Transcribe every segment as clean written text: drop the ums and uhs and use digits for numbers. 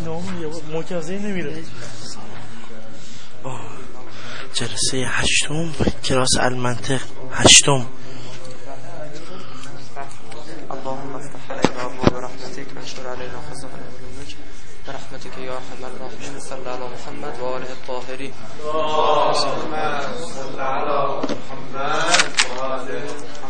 مجازه نمیره. جلسه 8 کلاس المنطق 8. اللهم افتح علينا ابواب رحمتك وانشر علينا خزائن علمك برحمتك يا ارحم الراحمين. صلی علی محمد و آله الطاهرین. اللهم صل علی محمد و آله.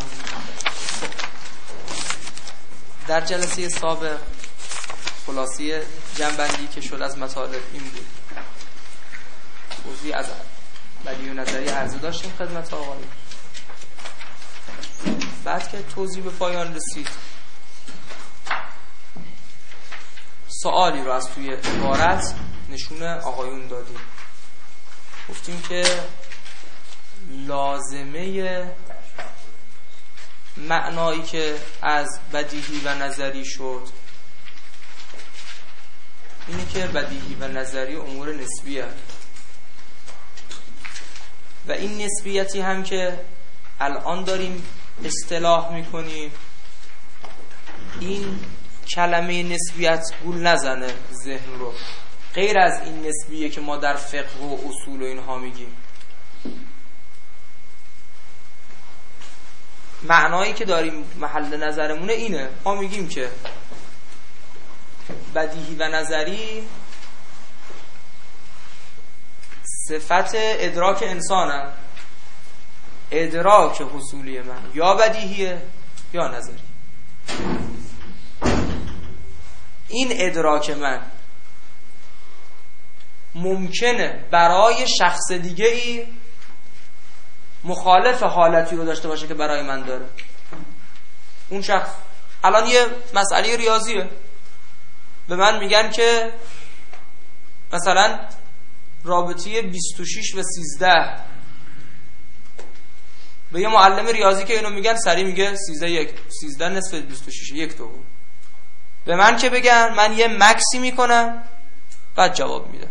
در جلسه سابق خلاصی جنبندی که شد از مطالب این بود. توضیح از بدیهی و نظری عرضه داشتیم خدمت آقایون. بعد که توضیح به پایان رسید، سوالی رو از توی عبارت نشون آقایون دادیم. گفتیم که لازمه معنایی که از بدیهی و نظری شد اینه که بدیهی و نظری امور نسبیه و این نسبیتی هم که الان داریم اصطلاح میکنیم، این کلمه نسبیت گول نزنه ذهن رو، غیر از این نسبیه که ما در فقه و اصول و اینها میگیم. معنایی که داریم محل نظرمونه اینه، ما میگیم که بدیهی و نظری صفت ادراک انسانن، ادراک حصولی من یا بدیهیه یا نظری. این ادراک من ممکنه برای شخص دیگه ای مخالف حالتی رو داشته باشه که برای من داره. اون شخص الان یه مسئله ریاضیه، به من میگن که مثلا رابطه 26 و 13، به یه معلم ریاضی که اینو میگن سری میگه 13 نصف 26 1 دوم. به من که بگن من یه مکسی میکنم بعد جواب میدم.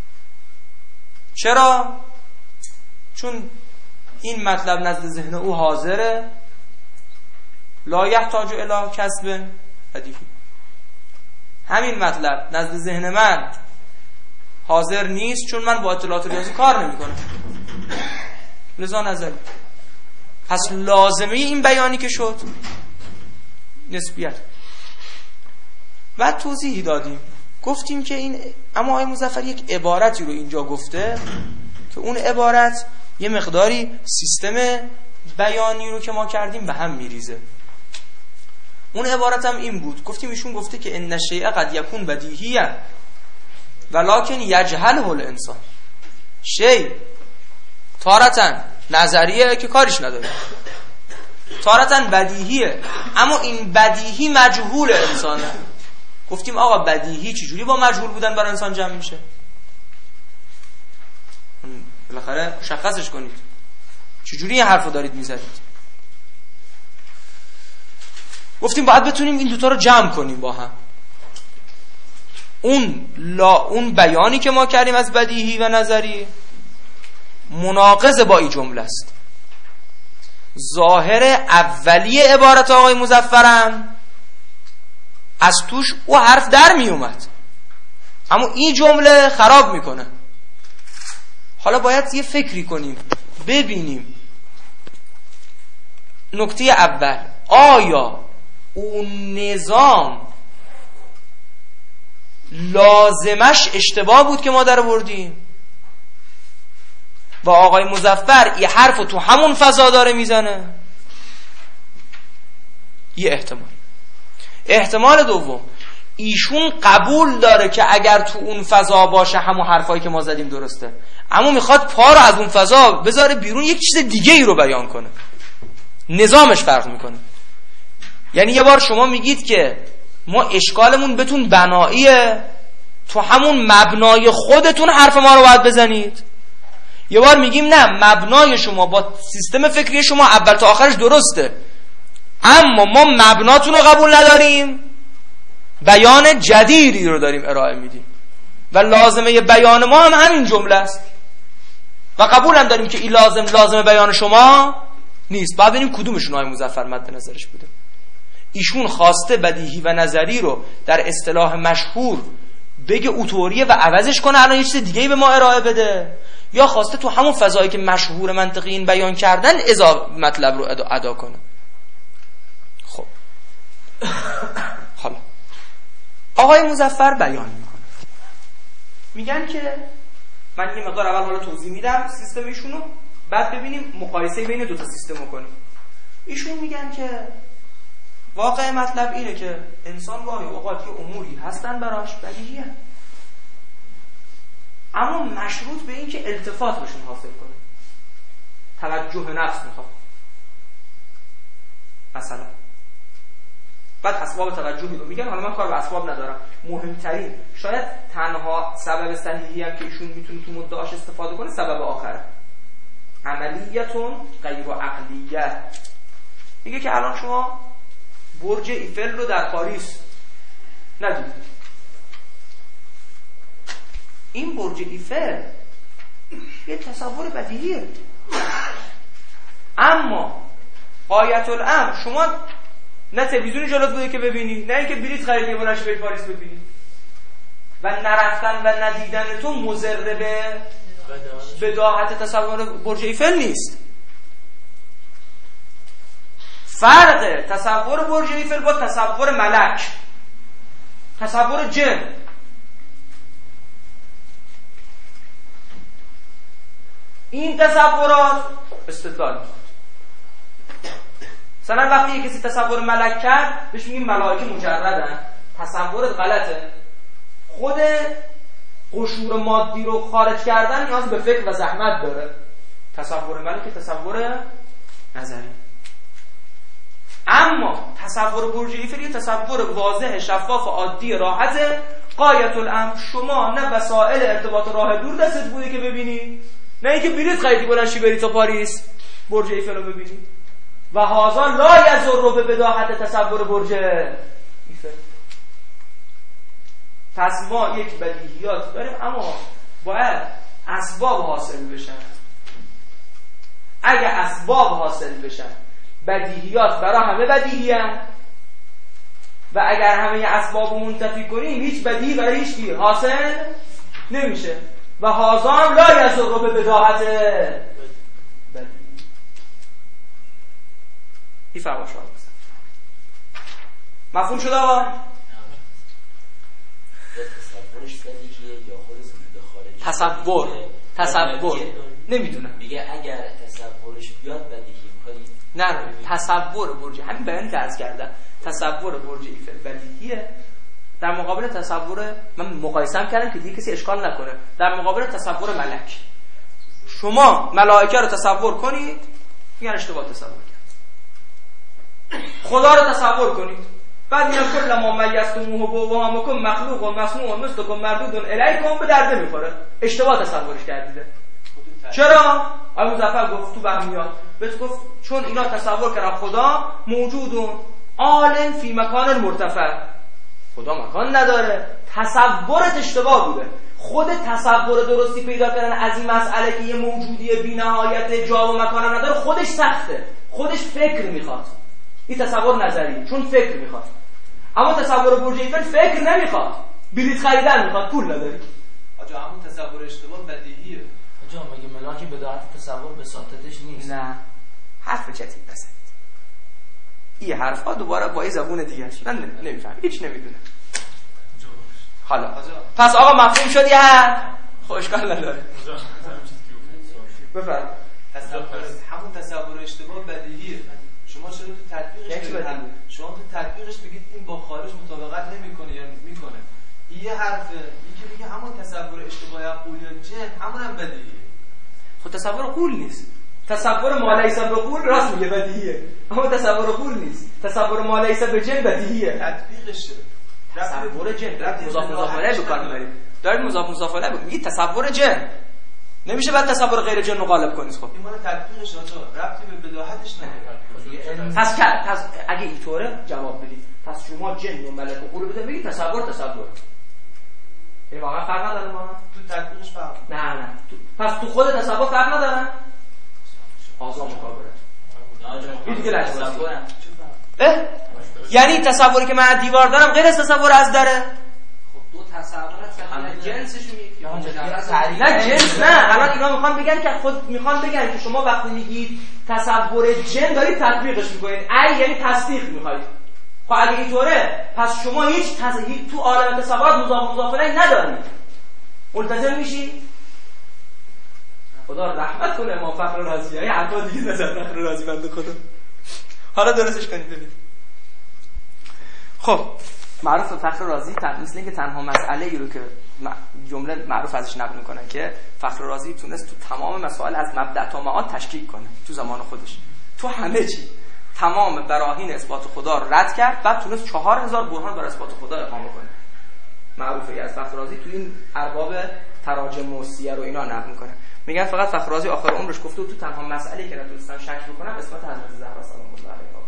چرا؟ چون این مطلب نزد ذهن او حاضره، لا یحتاج الی کسب بدیهی. همین مطلب نزد ذهن من حاضر نیست چون من با اطلاعات ریاضی کار نمیکنم، لذا نظری. پس لازمه این بیانی که شد نسبیت. بعد توضیحی دادیم، گفتیم که این اما آقای مظفر یک عبارتی رو اینجا گفته که اون عبارت یه مقداری سیستم بیانی رو که ما کردیم به هم میریزه. اون عبارت هم این بود، گفتیم ایشون گفته که ان الشیء قد یکون بدیهیه ولکن یجهله الانسان. شیء تارتاً نظریه که کاریش نداره، تارتاً بدیهیه اما این بدیهی مجهول انسانه. گفتیم آقا بدیهی چجوری با مجهول بودن برای انسان جمع میشه؟ بالاخره مشخصش کنید، چجوری این حرفو دارید میزنید؟ گفتیم باید بتونیم این دوتا رو جمع کنیم با هم. اون بیانی که ما کردیم از بدیهی و نظری مناقض با این جمله است. ظاهر اولی عبارت آقای مظفرم از توش او حرف در می اومد، اما این جمله خراب میکنه. حالا باید یه فکری کنیم ببینیم نکته اول، آیا اون نظام لازمش اشتباه بود که ما در بردیم و آقای مظفر این حرف رو تو همون فضا داره میزنه؟ یه احتمال دوم، ایشون قبول داره که اگر تو اون فضا باشه همون حرفایی که ما زدیم درسته، اما میخواد پا رو از اون فضا بذاره بیرون، یک چیز دیگه ای رو بیان کنه، نظامش فرق میکنه. یعنی یه بار شما میگید که ما اشکالمون بتون بناییه، تو همون مبنای خودتون حرف ما رو باید بزنید. یه بار میگیم نه، مبنای شما با سیستم فکری شما اول تا آخرش درسته، اما ما مبناتون رو قبول نداریم، بیان جدیدی رو داریم ارائه میدیم و لازمه بیان ما هم همین جمله است و قبول هم داریم که این لازمه بیان شما نیست. باید ببینیم کدومشون آقای مظفر مد نظرش بوده. ایشون خواسته بدیهی و نظری رو در اصطلاح مشهور بگه اوتوریه و عوضش کنه الان یه چیز دیگه‌ای به ما ارائه بده، یا خواسته تو همون فضایی که مشهور منطقیین بیان کردن مطلب رو ادا کنه. خب حالا آقای مظفر بیان میکنه، میگن که من یه مقدار اول حالا توضیح میدم سیستم ایشونو، بعد ببینیم مقایسه بین دو تا سیستم رو کنیم. ایشون میگن که واقع مطلب اینه که انسان گاهی اوقات یه اموری هستن براش بدیهیه، اما مشروط به این که التفات بهشون حاصل کنه، توجه نفس میخواد مثلا. بعد اسباب توجهی رو میگن، حالا من کار به اسباب ندارم، مهمترین شاید تنها سبب صحیحی هم که ایشون میتونه تو مدعاش استفاده کنه سبب آخره، عملیتون غیر عقلیه. میگه که الان شما برج ایفل رو در پاریس ندید، این برج ایفل یه تصور بدیهیه، اما غایت الامر شما نه تلویزیونی جلوت بوده که ببینی، نه اینکه بلیط خریدی بلنش به پاریس ببینی، و نرفتن و ندیدن تو مضر به بداهت تصور برج ایفل نیست. فرق تصور برج ایفل با تصور ملک، تصور جن، این تصورات استدلال می‌کنه. مثلا وقتی یه کسی تصور ملک کرد بهش میگیم ملائکه مجردن، تصورت غلطه. خود قشور مادی رو خارج کردن نیاز به فکر و زحمت داره. تصور ملک تصور نظری، اما تصور برج ایفل یه تصور واضح شفاف عادی راحته. غایت الامر شما نه وسایل ارتباط راه دور دستت بوده که ببینی، نه اینکه بلیط خریدی بلنشی بری تا پاریس برج ایفل رو ببینی. و هذا لا یضر به بداهت تصور برج ایفل. پس ما یک بدیهیات داریم، اما باید اسباب حاصل بشن. اگه اسباب حاصل بشن بدیهیات برای همه بدیهیه، و اگر همه اسباب رو منتفی کنیم هیچ بدیهی برای هیچ کی حاصل نمیشه. و هذا لا یضر به بداهت بدیهی. این فرق شما مفهوم شد آقا؟ تصور نمیدونم. میگه اگر تصورش بیاد بدیهی می‌کنی. نه تصور برج، همین بیان که عرض کردم، تصور برج ایفل بدیهیه در مقابل تصور، من مقایسه هم کردم که دیگه کسی اشکال نکنه، در مقابل تصور ملک. شما ملائکه رو تصور کنید، میگن اشتباه تصور کرد. خدا رو تصور کنید، بعد میگن کل ما میستموه و وهمکم مخلوق و مصنوع و مثلکم مردود الیکم، به درد میخوره، اشتباه تصورش کردیده. چرا؟ آقای مظفر گفت تو بهمیات بهت گفت چون اینا تصور کردن خدا موجودون عالم فی مکان مرتفع، خدا مکان نداره، تصورت اشتباه بوده. خود تصور درستی پیدا کردن از این مسئله که یه موجودی بی نهایت جا و مکان نداره خودش سخته، خودش فکر میخواد. این تصور نظری چون فکر میخواد، اما تصور برج ایفل فکر نمیخواد، بلیط خریدن میخواد، پول نداری. آجا همون تصور اشتباه بدیهیه. آجا مگه ملاکی بداهت تصور به ساطتش نیست؟ نه حرف چتی بزنید، این حرفا دوباره با این زبون دیگه است، من نمیفهم، هیچ نمیدونم. حالا پس آقا مفهوم شد یا خوشگل نداره؟ بفرم. همون تصور اشتباه بدیهیه. شما چرا تو تطبیقش شما تو تطبیقش بگید این با خارج مطابقت نمیکنه یا میکنه؟ این یه حرفه، این که میگه همون تصور اشتباه عقول یا جن همون هم بدیهیه. خب تصور قول نیست. تصور ما لیس به قول راست میگه بدیهیه، اما تصور قول نیست. تصور ما لیس به جن بدیهیه. تطبیقشه. تصور جن مضاف مضاف الیه به کار میبرید. دارید مضاف مضاف الیه میگید تصور جن. نمیشه بعد تصور غیر جن رو غالب کنید. خب این مال تطبیقش آجا ربطی به بداهتش نداره. پس اگه اینطوره جواب بدید، پس شما جن و ملک و قول بده بگید تصور. این واقعا فرق نداره ما تو تطبیقش فرق. نه پس تو خود تصور فرق نداره. آزاد مکابره. این دیگه لجبازیه. یعنی تصوری که من از دیوار دارم غیر از تصور از دره. خب دو همه جنسشون یکی. نه جنس نه، الان اینا میخوان بگن که میخوان بگن که شما وقتی میگید تصور جن دارید تطبیقش میکنید، ای یعنی تصدیق میخواید. خب اگه اینطوره پس شما هیچ تو عالم تصورات مضاف الیه ندارید. ملتزم میشی؟ خدا رحمت کنه ما فخر رازی، ای حتی دیگه نظر فخر رازی بنده خدا. حالا درستش کنید ببین. خب معروف فخر رازی مثل اینکه تنها مسئله ای رو که جمله معروف ازش نقل میکنن که فخر رازی تونست تو تمام مسائل از مبدأ تا معاد تشکیک کنه تو زمان خودش، تو همه چی تمام براهین اثبات خدا رو رد کرد، بعد تونست 4000 برهان بر اثبات خدا اقامه کنه. معروفه از فخر رازی تو این ارباب تراجم و سیر و اینا نقل میکنه. میگن فقط فخر رازی آخر عمرش گفته و تو تنها مسئله‌ای که نتونستن شک بکنم اثبات حضرت زهرا سلام الله علیها.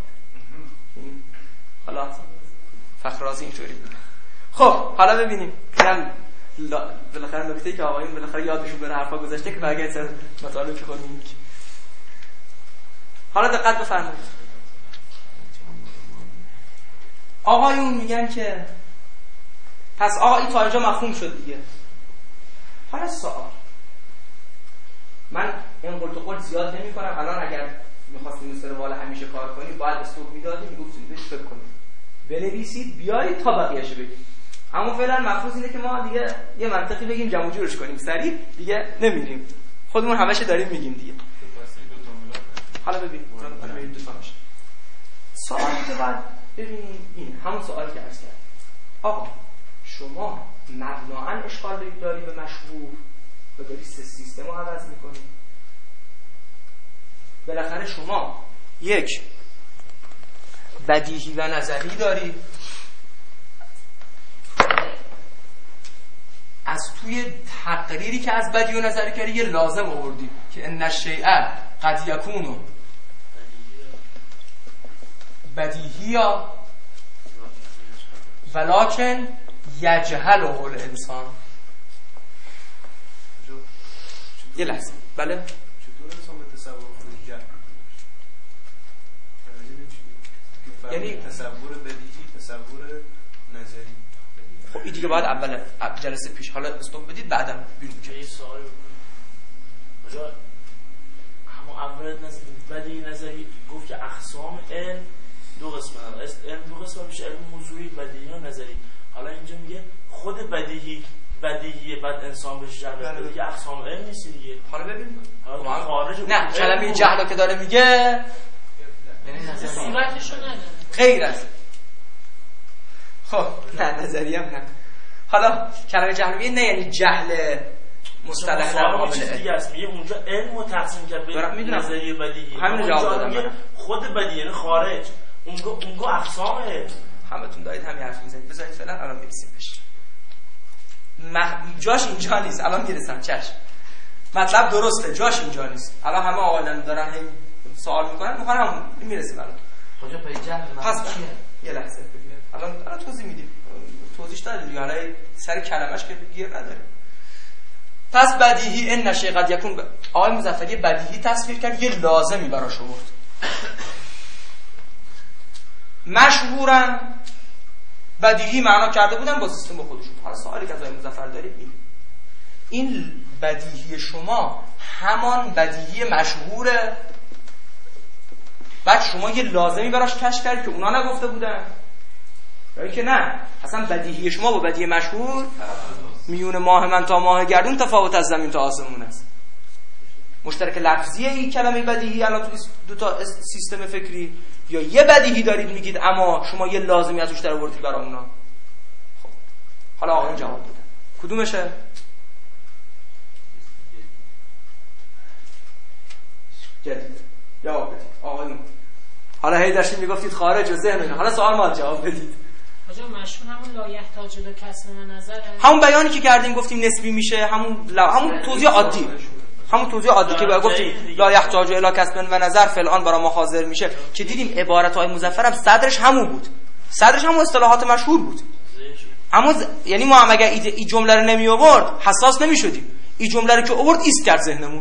حالا فخر رازی اینطوری بود. خب حالا ببینیم اینم بالاخره نکته‌ای که آقایون بالاخره یادشون بره حرفا گذاشته که برگردید سر مطالبی که خودمون میگیم. حالا دقت بفرمایید. آقایون میگن که پس آقا این تا اینجا مفهوم شد دیگه. حالا سوال، من این قول زیاد نمی کنم. الان اگر می‌خواستیم مثل روال همیشه کار کنیم باید استوب میدادیم، میگفتیم بهش فکر کنیم، بنویسید بیارید تا بقیه‌اش بگیم. اما فعلا مفروض اینه که ما دیگه یه منطقی بگیم جمع و جورش کنیم، سریع دیگه نمیریم، خودمون همش داریم میگیم دیگه. حالا ببین بریم دو تا باشه. سوالی که بعد ببینیم این همون سوالی که عرض کردم. آقا شما مبناً اشکال داری به مشهور و داری سیستم رو عوض میکنی. بالاخره شما یک بدیهی و نظری داری، از توی تقریری که از بدیهی و نظری کردی یه لازم آوردی که ان الشیء قد یکون بدیهیا ولکن یجهله الانسان. یه لحظه بله چطور انسان به تصور خودش جهل می‌کنه؟ یعنی تصور بدیهی، تصور نظری. خب این دیگه باید اول جلسه پیش حالا استوب بدید بعدم بیرون یه سوال کجا همون اول بدیهی نظری گفت که اقسام علم دو قسمه هست، علم دو قسمه میشه، علم حضوری بدیهی و نظری. حالا اینجا میگه خود بدیهی بعد انسان بهش جهل دیگه اقسام علم نیست دیگه. حالا ببین خارج نه کلمه جهل که داره میگه صورتشو نداره غیر از خب نه نظری هم نه. حالا کلمه جهل میگه نه یعنی جهل مصطلح در مقابل دیگه است. میگه اونجا علم رو تقسیم کرد به نظری بدیهی، همین جواب دادم. خود بدیهی یعنی خارج، اونجا اقسام علم. همتون دارید همین حرف میزنید. بذارید فعلا الان برسیم بهش. جاش اینجا نیست، الان میرسم. چشم مطلب درسته، جاش اینجا نیست. الان همه آقایان دارن هی سوال میکنن، میخوان همون میرسیم الان. کجا پای جهل پس یه لحظه ببینید الان توضیح میدیم، توضیحش دادیم دیگه، حالا سر کلمش که گیر نداره. پس بدیهی ان الشیء قد یکون آقای مظفری بدیهی تصویر کرد، یه لازمی براش آورد. مشهورا بدیهی معنا کرده بودن با سیستم خودشون. حالا سوالی که از آقای مظفر دارید این بدیهی شما همان بدیهی مشهوره؟ بعد شما یه لازمی براش کشف کردید که اونا نگفته بودن؟ یا که نه اصلا بدیهی شما با بدیهی مشهور میون ماه من تا ماه گردون تفاوت از زمین تا آسمون است. مشترک لفظیه این کلمه بدیهی الان تو دو تا سیستم فکری، یا یه بدیهی دارید میگید اما شما یه لازمی ازش در آوردید برای اونا؟ خب حالا آقایون جواب بدن کدومشه؟ جدیده جواب بدید آقایون. حالا هی داشتید میگفتید خارج و ذهن، حالا سوال ما جواب بدید. آجا مشهور همون لا یحتاج الی کسب و نظر، همون بیانی که کردیم گفتیم نسبی میشه، همون توضیح عادی، همون توضیح عادی که گفتیم لا یحتاج الی کسب و نظر فلان برای ما حاضر میشه، که دیدیم عبارت‌های مظفر هم صدرش همون بود، صدرش همون اصطلاحات مشهور بود. اما یعنی ما هم اگر این جمله رو نمی آورد حساس نمی‌شدیم، این جمله رو که آورد ایست کرد ذهنمون.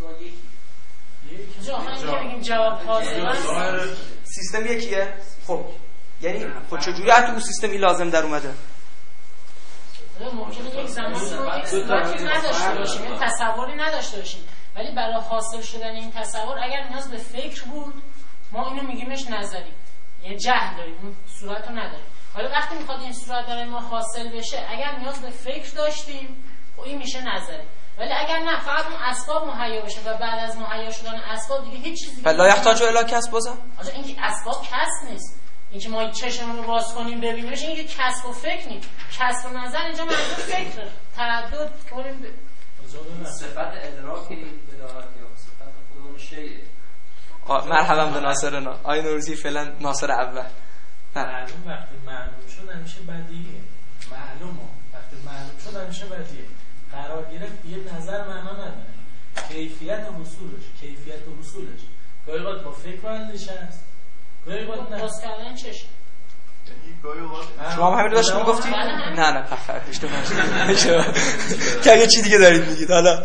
آجا ما میگیم جواب حاضر سیستم یکیه. خب یعنی خب چجوری تو اون سیستم این لازم در اومده؟ ممکنه یک زمان رو یک صورتی نداشته باشیم، یک تصوری نداشته باشیم، ولی برای حاصل شدن این تصور اگر نیاز به فکر بود ما اینو میگیمش نظری، یعنی جهل داریم، اون صورت رو نداریم. حالا وقتی میخواد این صورت برای ما حاصل بشه اگر نیاز به فکر داشتیم و این میشه نظری، ولی اگر نه فقط اون اسباب مهیا بشه و بعد از مهیا شدن اسباب دیگه هیچ چیزی لا یحتاج الی کسب بازم. آجا این که اسباب کسب نیست، این که ما چشمون رو باز کنیم ببینیمش، این که کسب و فکر نیست. کسب و نظر اینجا منظور فکره، تردد کنیم صفت ادراکی بداهت یا صفت خودمون شیء. مرحبا به ناصرنا. آی نوروزی فعلا ناصر اول. معلوم وقتی معلوم شد همیشه بدیهیه. معلومه وقتی معلوم شد همیشه بدیهیه. قرار گرفت یه نظر معنا نداره. کیفیت و حصولش گاهی وقت با فکر و اندیشه است، گاهی وقت نه. باز کردن چشم. شما هم همین رو داشتیم گفتی؟ نه بخیر اشتباه که یه چی دیگه دارید میگید. حالا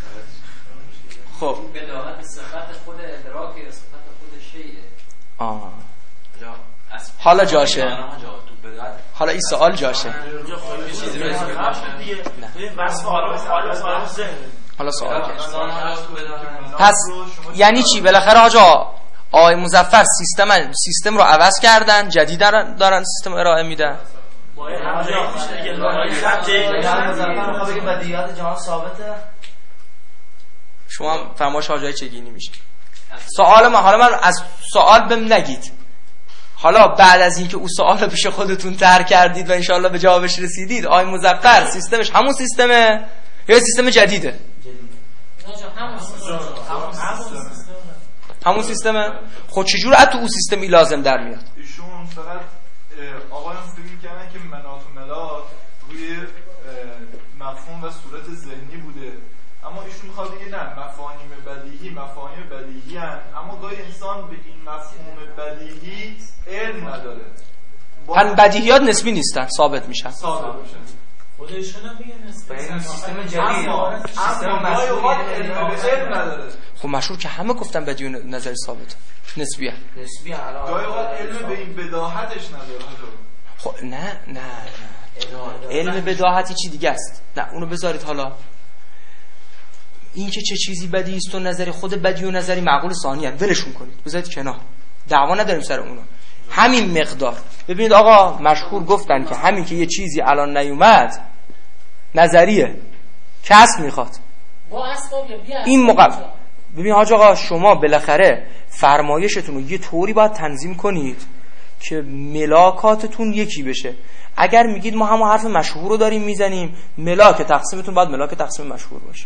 خب بداهت صفت خود ادراک یا صفت خود شیء. حالا جاشه، حالا این سوال جاشه. حالا سوال پس یعنی چی؟ بالاخره آجا آقای مظفر سیستم رو عوض کردن، جدید دارن سیستم ارائه میدن. شما هم فرمایش حاجی چگینی میشه. سوال ما، حالا من از سوال بهم نگید، حالا بعد از اینکه اون سوال رو پیش خودتون طرح کردید و انشاءالله به جوابش رسیدید، آقای مظفر سیستمش همون سیستمه یا سیستم جدیده؟ همون سیستمه. خود چجور از تو اون سیستمی لازم در میاد؟ ایشون فقط آقایان فکر می‌کردن که مناط و ملات روی مفهوم و صورت ذهنی بوده، اما ایشون می‌خواد بگه نه، مفاهیم بدیهی هستند، اما گاهی انسان به این مفهوم بدیهی علم نداره. پس بدیهیات نسبی نیستن، ثابت میشن. خودشون هم میگن این سیستم جدید سیستم علم نداره. خب مشهور که همه گفتن بدیهی و نظری ثابت نسبیه. گاهی علم به این بداهتش نداره. خب نه علم بداهتی چی دیگه است. نه اونو بذارید. حالا این که چه چیزی بدیهی است و نظری، خود بدیهی و نظری معقول ثانیه، ولشون کنید بذارید کنار، دعوا نداریم سر اونو. همین مقدار ببینید آقا مشهور گفتن که همین که یه چیزی الان نیومد نظریه، کسب میخواد با اسباب یا بی اسباب. این ببین حاج آقا شما بالاخره فرمایشتون رو یه طوری باید تنظیم کنید که ملاکاتتون یکی بشه. اگر میگید ما همون حرف مشهور رو داریم میزنیم، ملاک تقسیمتون باید ملاک تقسیم مشهور باشه.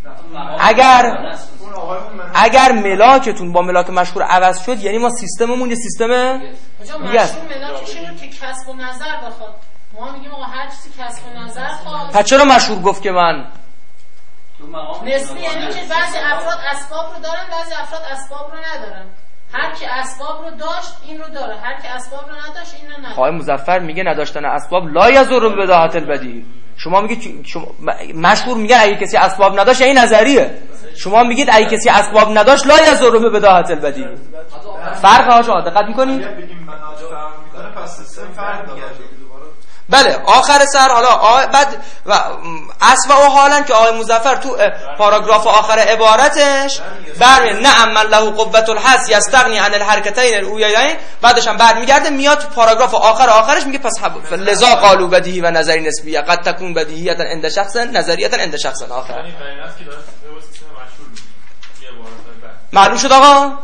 اگر ملاکتون با ملاک مشهور عوض شد یعنی ما سیستممون یه سیستم دیگه است. ملاکش اینه که کسب و نظر بخواد، ما میگیم آقا هر چیزی کسب و نظر خواست. پس چرا مشهور گفت که من نسبی؟ یعنی که بعضی افراد اسباب رو دارن، بعضی افراد اسباب رو ندارن. هر کی اسباب رو داشت این رو داره، هر کی اسباب رو نداشت این رو نداره. آقای مظفر میگه نداشتن اسباب لا یضر بداهت البدیهی. شما میگید مشهور میگن اگه کسی اسباب نداشت این نظریه، شما میگید اگه کسی اسباب نداشت لا یضر بداهت البدیهی. فرق هاشو دقت میکنید؟ پس سیستم فرق داره. بله آخر سر حالا بعد اصل و حالا که آقای مظفر تو پاراگراف آخر عبارتش نعم من له قوت الحس یستغنی عن الحرکتین الاولیین، بعدش هم برمیگرده میاد تو پاراگراف آخرش میگه پس لذا قالوا بدیهی و نظری نسبیه قد تکون بدیهیتا عند شخص نظریتا عند شخص آخر. معلوم شد آقا؟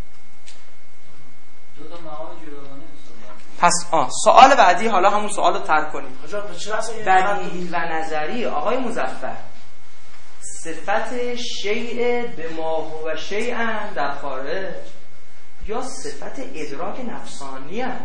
پس سوال بعدی، حالا همون سوال رو ترک کنیم. بدیهی و نظری آقای مظفر صفت شیء به ما هو شیئا در خارج یا صفت ادراک نفسانی هست؟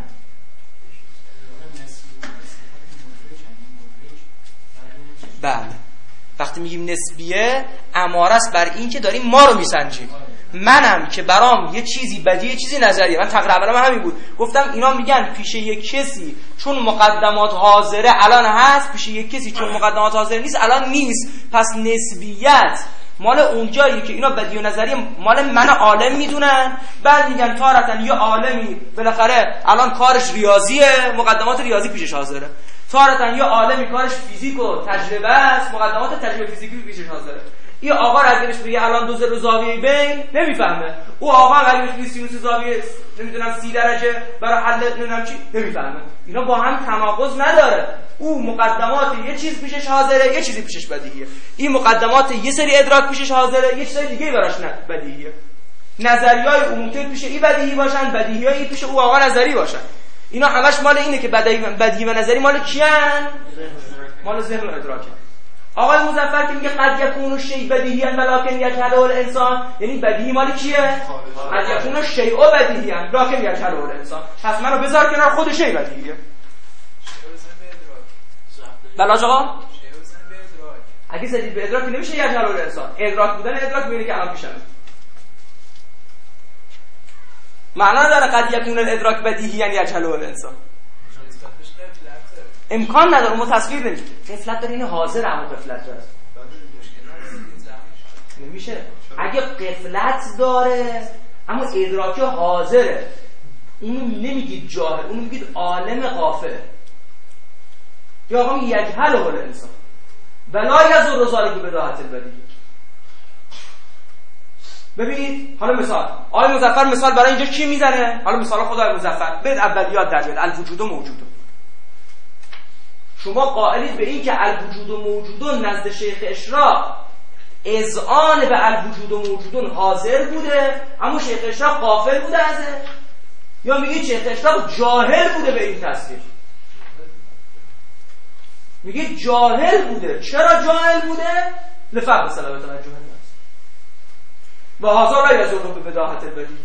بله وقتی میگیم نسبیه اماره است بر این که داریم ما رو میسنجیم. منم که برام یه چیزی بدیه یه چیزی نظریه، من تقریبا همین بود گفتم اینا میگن پیش یک کسی چون مقدمات حاضره الان هست، پیش یک کسی چون مقدمات حاضر نیست الان نیست. پس نسبیت مال اونجایی که اینا بدیه و نظریه مال من عالم میدونن، بعد میگن تارتن یه عالمی بالاخره الان کارش ریاضیه، مقدمات ریاضی پیشش حاضره. تارتا یه عالمی کارش فیزیک و تجربه است، مقدمات تجربه فیزیکی پیشش حاضره. این آقا اگرش بگه الان 2 ضرب زاویه بین نمیفهمه. او آقا اگرش بگه سینوس زاویه نمیدونم 30 درجه برای حل نمیدونم چی نمیفهمه. اینا با هم تناقض نداره. او مقدمات یه چیز پیشش حاضره، یه چیزی پیشش بدیهیه. این مقدمات یه سری ادراک پیشش حاضره، یه چیز دیگه براش بدیهیه. نظریه‌های او ممکن پیش این بدیهی باشن، بدیهی‌های پیش او آقا نظری باشن. اینا همش مال اینه که بدیهی و نظری مال کیان؟ مال ذهن و ادراکه. آقای مظفر که میگه قد یکون الشیء بدیهیاً ولکن یجهله الانسان، یعنی بدیهی مال کیه؟ قد یکون الشیء بدیهیاً لکن یجهله الانسان. پس منو بذار کنار، خود شیء بدیهیه. بلاج آقا؟ اگه زدید به ادراک نمیشه یجهله الانسان. ادراک بودن ادراک میبینی که الان پیشمه. معنا داره قد یکون الادراک بدیهیاً یجهله الانسان. امکان نداره، ما تصویر نمیشه. غفلت داره، این حاضر اما غفلت داره. نمیشه. اگه غفلت داره اما ادراک حاضره، اونو نمیگید جاهل، اونو میگید عالم غافل. یا آقا یجهله الانسان ولا یضر ذلک بداهت البدیهی. ببینید حالا مثال آقای مظفر مثال برای اینجا چی میزنه؟ حالا مثال خدای مظفر بد اولیات در بیاد الوجود و موجود. شما قائلید به این که الوجود و موجودون نزد شیخ اشراق اذعان به الوجود و موجودون حاضر بوده اما شیخ اشراق غافل بوده ازه، یا میگید شیخ اشراق جاهل بوده به این تصویر؟ میگید جاهل بوده. چرا جاهل بوده؟ لفقد سلامت توجه الناس و هذا لا یضر به بداهت البدیهی.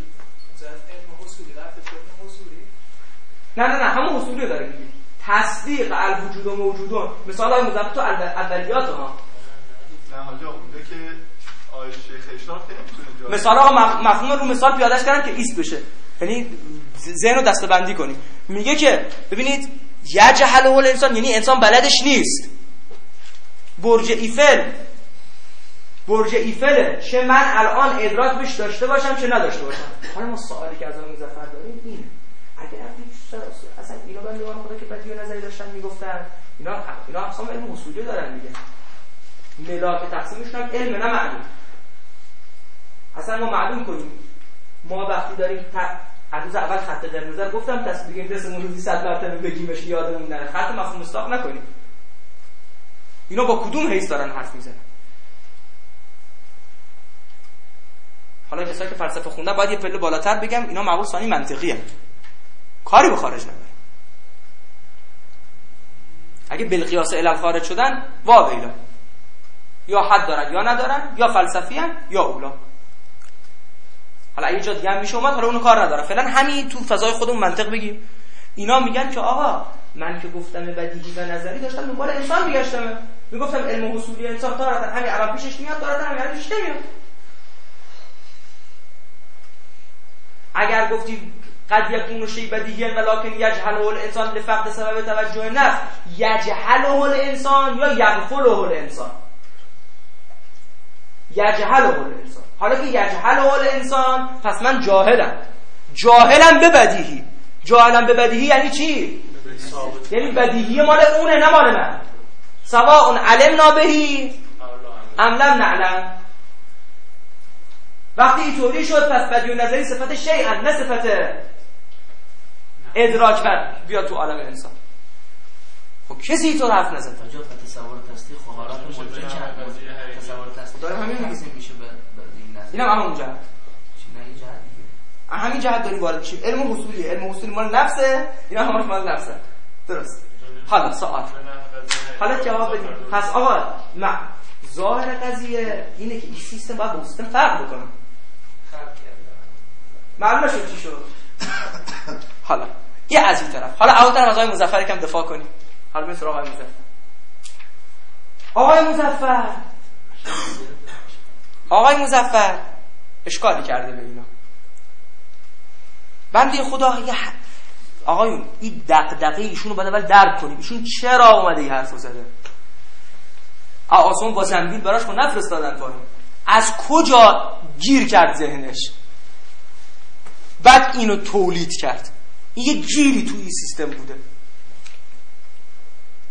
نه همون حصولی داره میگید. تصدیق الوجود و موجودون مثال های مضبط تو اولیات ها. نه حاجا اونده که آیه شیخ اشراق نمیتونه مثال ها مفهوم رو مثال پیادهش کردن که ایست بشه، یعنی ذهن رو دسته کنیم. میگه که ببینید یجهله الانسان یعنی انسان بلدش نیست. برج ایفله چه من الان ادراک بهش داشته باشم چه نداشته باشم. حالا ما سوالی که از آن مظفر داریم اینه، اگر اصلا اینا بندگان خدا که بدیهی و نظری داشتن میگفتن اینا اقسام علم اصولی دارن میگن ملاک تقسیمشون هم علم نه معلوم. اصلا ما معلوم کنیم ما وقتی داریم روز اول خط قرمز رو گفتم دست بگیم دستمون روزی 100 مرتبه بگیمش یادمون نره، خط مفهوم مستاق نکنیم. اینا با کدوم حیث دارن حرف میزنن؟ حالا کسایی که فلسفه خوندن باید یه پله بالاتر بگم اینا معقول ثانی منطقیه، کاری به خارج نداره. اگه بالقیاس علم خارج شدن واویلا، یا حد دارن یا ندارن، یا فلسفی ان یا اولا. حالا اگه جا دیگه هم میشه اومد، حالا اونو کار نداره، فعلا همین تو فضای خودمون منطق بگیم. اینا میگن که آقا من که گفتم بدیهی و نظری داشتم دنبال انسان میگشتم، میگفتم علم حصولی انسان تارتا همین الان پیشش میاد، تارتا همین الان پیشش نمیاد. اگر گفتی قد یکون الشیء بدیهیاً ولکن یجهله الانسان لفقد سبب توجه النفس، یجهله الانسان یا یغفله الانسان؟ یجهله الانسان. حالا که یجهله الانسان پس من جاهلم به بدیهی. جاهلم به بدیهی یعنی چی؟ یعنی بدیهی مال اونه نه مال من. سواء علمنا بهی ام لم نعلم. وقتی اینطوری شد پس بدیهی نظری صفت شیئا نه صفت ادراک بیاد تو عالم انسان. خب کسی اینطور حرف نزد. تا تصور تصدیق خواهرات مدرک کرد. تصور تصدیق داره همین میشه به این نظر. اینم همون جهت. نه این جهت دیگه. همین جهت داریم وارد میشیم. علم حصولی مال نفسه، اینا همش مال نفسه. درست. حالا سوال. حالا جواب بدید. پس آقا ظاهر قضیه اینه که این سیستم باید با سیستم فرق بکنه. معلومه شد چی شد. حالا یه از این طرف، حالا اون طرف از آقای مظفر یکم دفاع کنیم. حالا بریم سراغ آقای مظفر اشکالی کرده به اینا. بنده خدا آقایون این دغدغه ایشونو باید اول درک کنیم. ایشون چرا اومده این حرفو زده؟ آسمون با زنبیل براش کو نفرستادن پایین. از کجا گیر کرد ذهنش؟ بعد اینو تولید کرد. این یه گیری تو این سیستم بوده.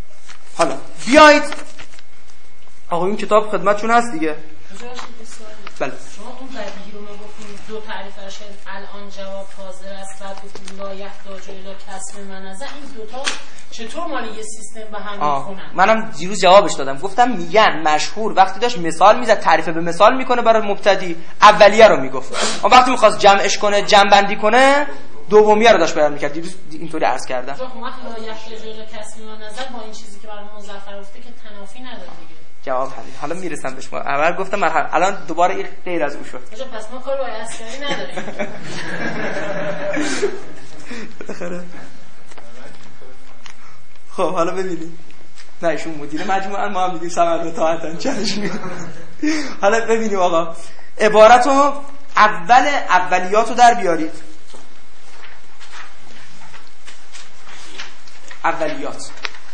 حالا بیایید آقا این کتاب خدمتتون هست دیگه. بله. شما اون بدیهی رو میگفتین دو تعریفش الان جواب حاضر است، بعد گفتین لا یحتاج الی کسب منظر، این دوتا چطور مال یه سیستم به هم میخونن؟ منم دیروز جوابش دادم، گفتم میگن مشهور وقتی داشت مثال میزد تعریف به مثال میکنه برای مبتدی اولیه رو میگفت، اما وقتی میخواست جمعش کنه جمع بندی کنه دومیه رو داشت بیان میکرد. دیروز اینطوری عرض کردم. چون وقت لا یحتاج الی کسب منظر با این چیزی که برای مظفر گفته که تنافی نداره دیگه. جواب همین. حالا میرسم بهش. اول گفتم مرحله، الان دوباره این غیر از او شد. پس ما کار با اسکاری نداریم. بالاخره خب حالا ببینید. نه ایشون مدیر مجموعه، ما هم میگیم ثمر و طاعتن چنش میگیم. حالا ببینیم آقا عبارتو اولیاتو در بیارید. اولیات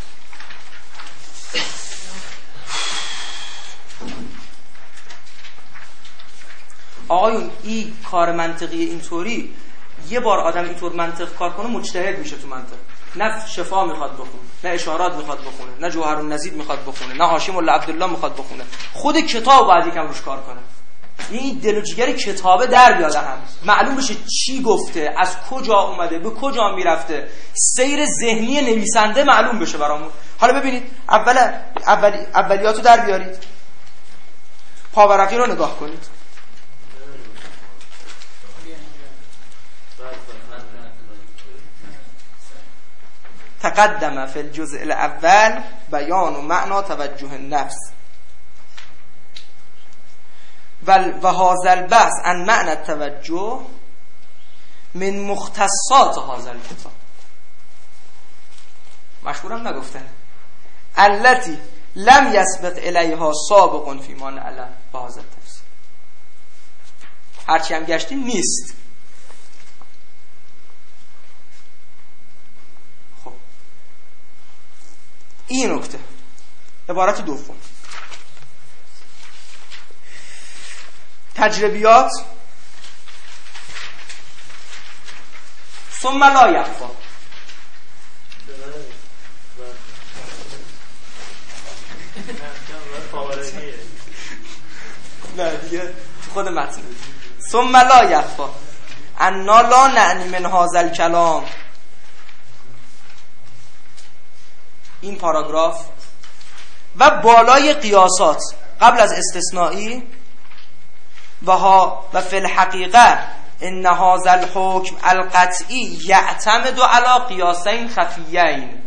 آقایون این کار منطقی اینطوری یه بار آدم اینطور منطق کار کنه مجتهد میشه تو منطق. نه شفا میخواد بخونه، نه اشارات میخواد بخونه، نه جوهرالنزید میخواد بخونه، نه هاشم الله عبدالله میخواد بخونه. خود کتاب باید یکم روش کار کنه. این دل و جگر کتابه در بیاد، هم معلوم بشه چی گفته، از کجا اومده، به کجا میرفته، سیر ذهنی نویسنده معلوم بشه برامون. حالا ببینید اولیاتو در بیارید. پاورقی رو نگاه کنید. تقدم فی الجزء الاول بیان و معنا توجه النفس و هذا البحث عن معنى التوجه من مختصات هذا الكتاب. مشهورم نگفتن التي لم يسبق الیها سابق فی ما نعلم بهذا التفسیر. هرچی هم گشتیم نیست. خب این نکته. عبارت دوم تجربیات ثم لا یخفی. نه دیگه خود متن ثم لا یخفی انا لا نعنی من هذا الکلام. این پاراگراف و بالای قیاسات قبل از استثنایی و فی الحقیقه ان هذا الحکم القطعی یعتمد علی قیاسین خفیین.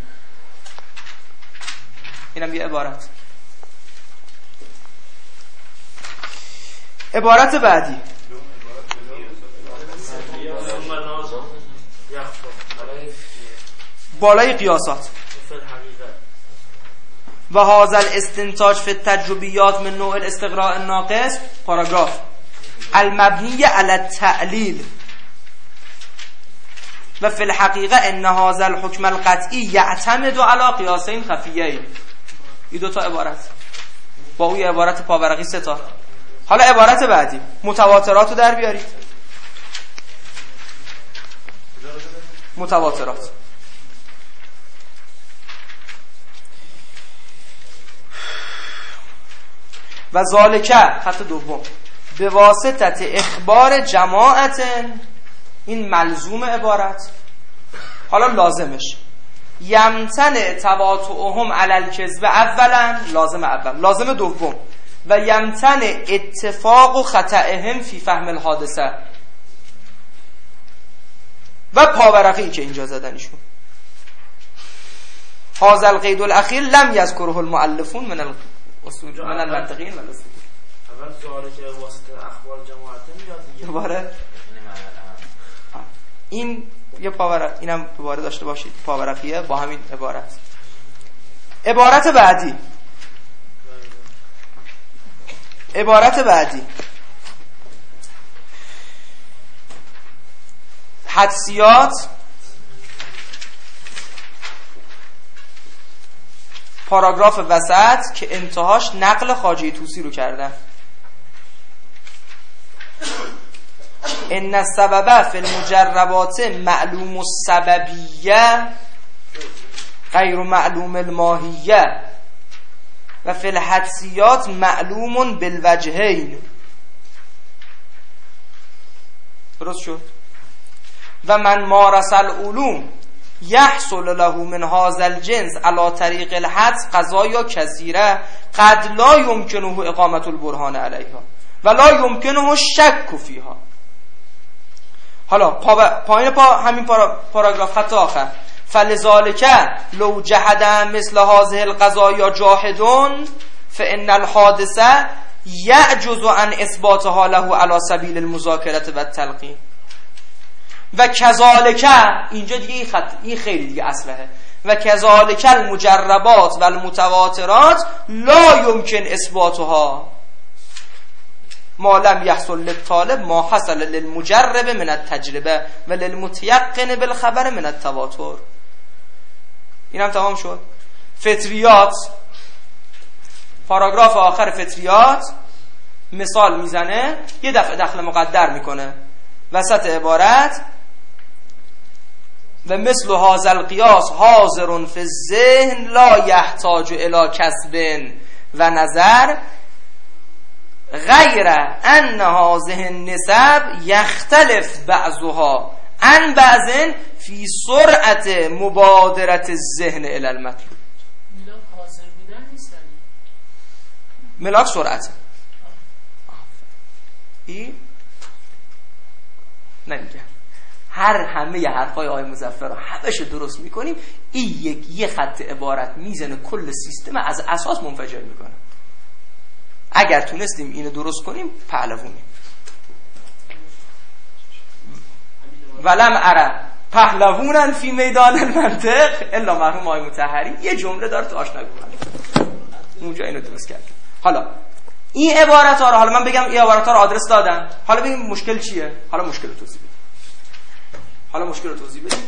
اینم یه عبارت. عبارت بعدی بالای قیاسات و هذا الاستنتاج فی التجربیات من نوع الاستقراء الناقص. پاراگراف المبنی علی التعلیل و فی الحقیقه ان هذا الحکم القطعی یعتمد علی قیاسین خفیین. این دوتا عبارت با اون عبارت پاورقی سه تا. حالا عبارت بعدی متواترات رو در بیارید. متواترات و ذالک خط دوم به واسطت اخبار جماعت. این ملزوم عبارت. حالا لازمش یمتنع تواطؤهم علی الکذب اولا. لازم اول. لازم دوم و یمتنع اتفاق خطئهم فی فهم الحادثه. و پاورقی که اینجا زدنشون هذا القید الاخیر لم یذکره المؤلفون من الاصول من المنطقین و الاصول. اول سوالی که واسطه اخبار جماعت میاد دیگه دوباره این یه پاورق. اینم دوباره داشته باشید پاورقیه با همین عبارت. عبارت بعدی حدسیات پاراگراف وسط که انتهاش نقل خواجه طوسی رو کردن. ان السبب فی المجربات معلوم السببیه غیر معلوم الماهیه و فی الحدسیات معلوم بالوجهین. درست شد؟ و من مارس العلوم یحصل له من هذا الجنس على طریق الحدس قضایا کثیره قد لا یمکنه اقامت البرهان علیها و لا یمکنه الشک فیها. حالا پایین همین پاراگراف خط آخر فلذالک لو جحد مثل هذه القضایا جاحدون فان الحادثه یعجز عن اثباتها له على سبیل المذاکره و التلقین. و کذالک، اینجا دیگه این خیلی دیگه اصله، و کذالک المجربات و المتواترات لا یمکن اثباتها ما لم يحصل للطالب ما حصل للمجرب من التجربه و للمتيقن بالخبر من التواتر. اینم تمام شد. فطریات، پاراگراف آخر فطریات مثال میزنه، یه دفعه دخل مقدر میکنه وسط عبارت و مثل هذا القیاس حاضر فی الذهن لا یحتاج الی کسب و نظر غیر ان هذه النسب یختلف بعضها عن بعض فی سرعت مبادرت الذهن الی المطلوب. ملاک حاضر بودن نیست، ملاک سرعت. این نمیگه همه حرفای آقای مظفر رو همه‌شو درست میکنیم، این یه خط عبارت میزنه کل سیستم از اساس منفجر میکنه. اگر تونستیم اینو درست کنیم پهلوونیم. ولم اره پهلوونن فی میدان المنطق الا مرحوم آقای مطهری. یه جمله داره تو آشنا کنه اونجا اینو درست کرد. حالا این عبارت ها رو، حالا من بگم این عبارت ها رو آدرس دادن، حالا ببین مشکل چیه، حالا مشکل رو توضیح بدیم.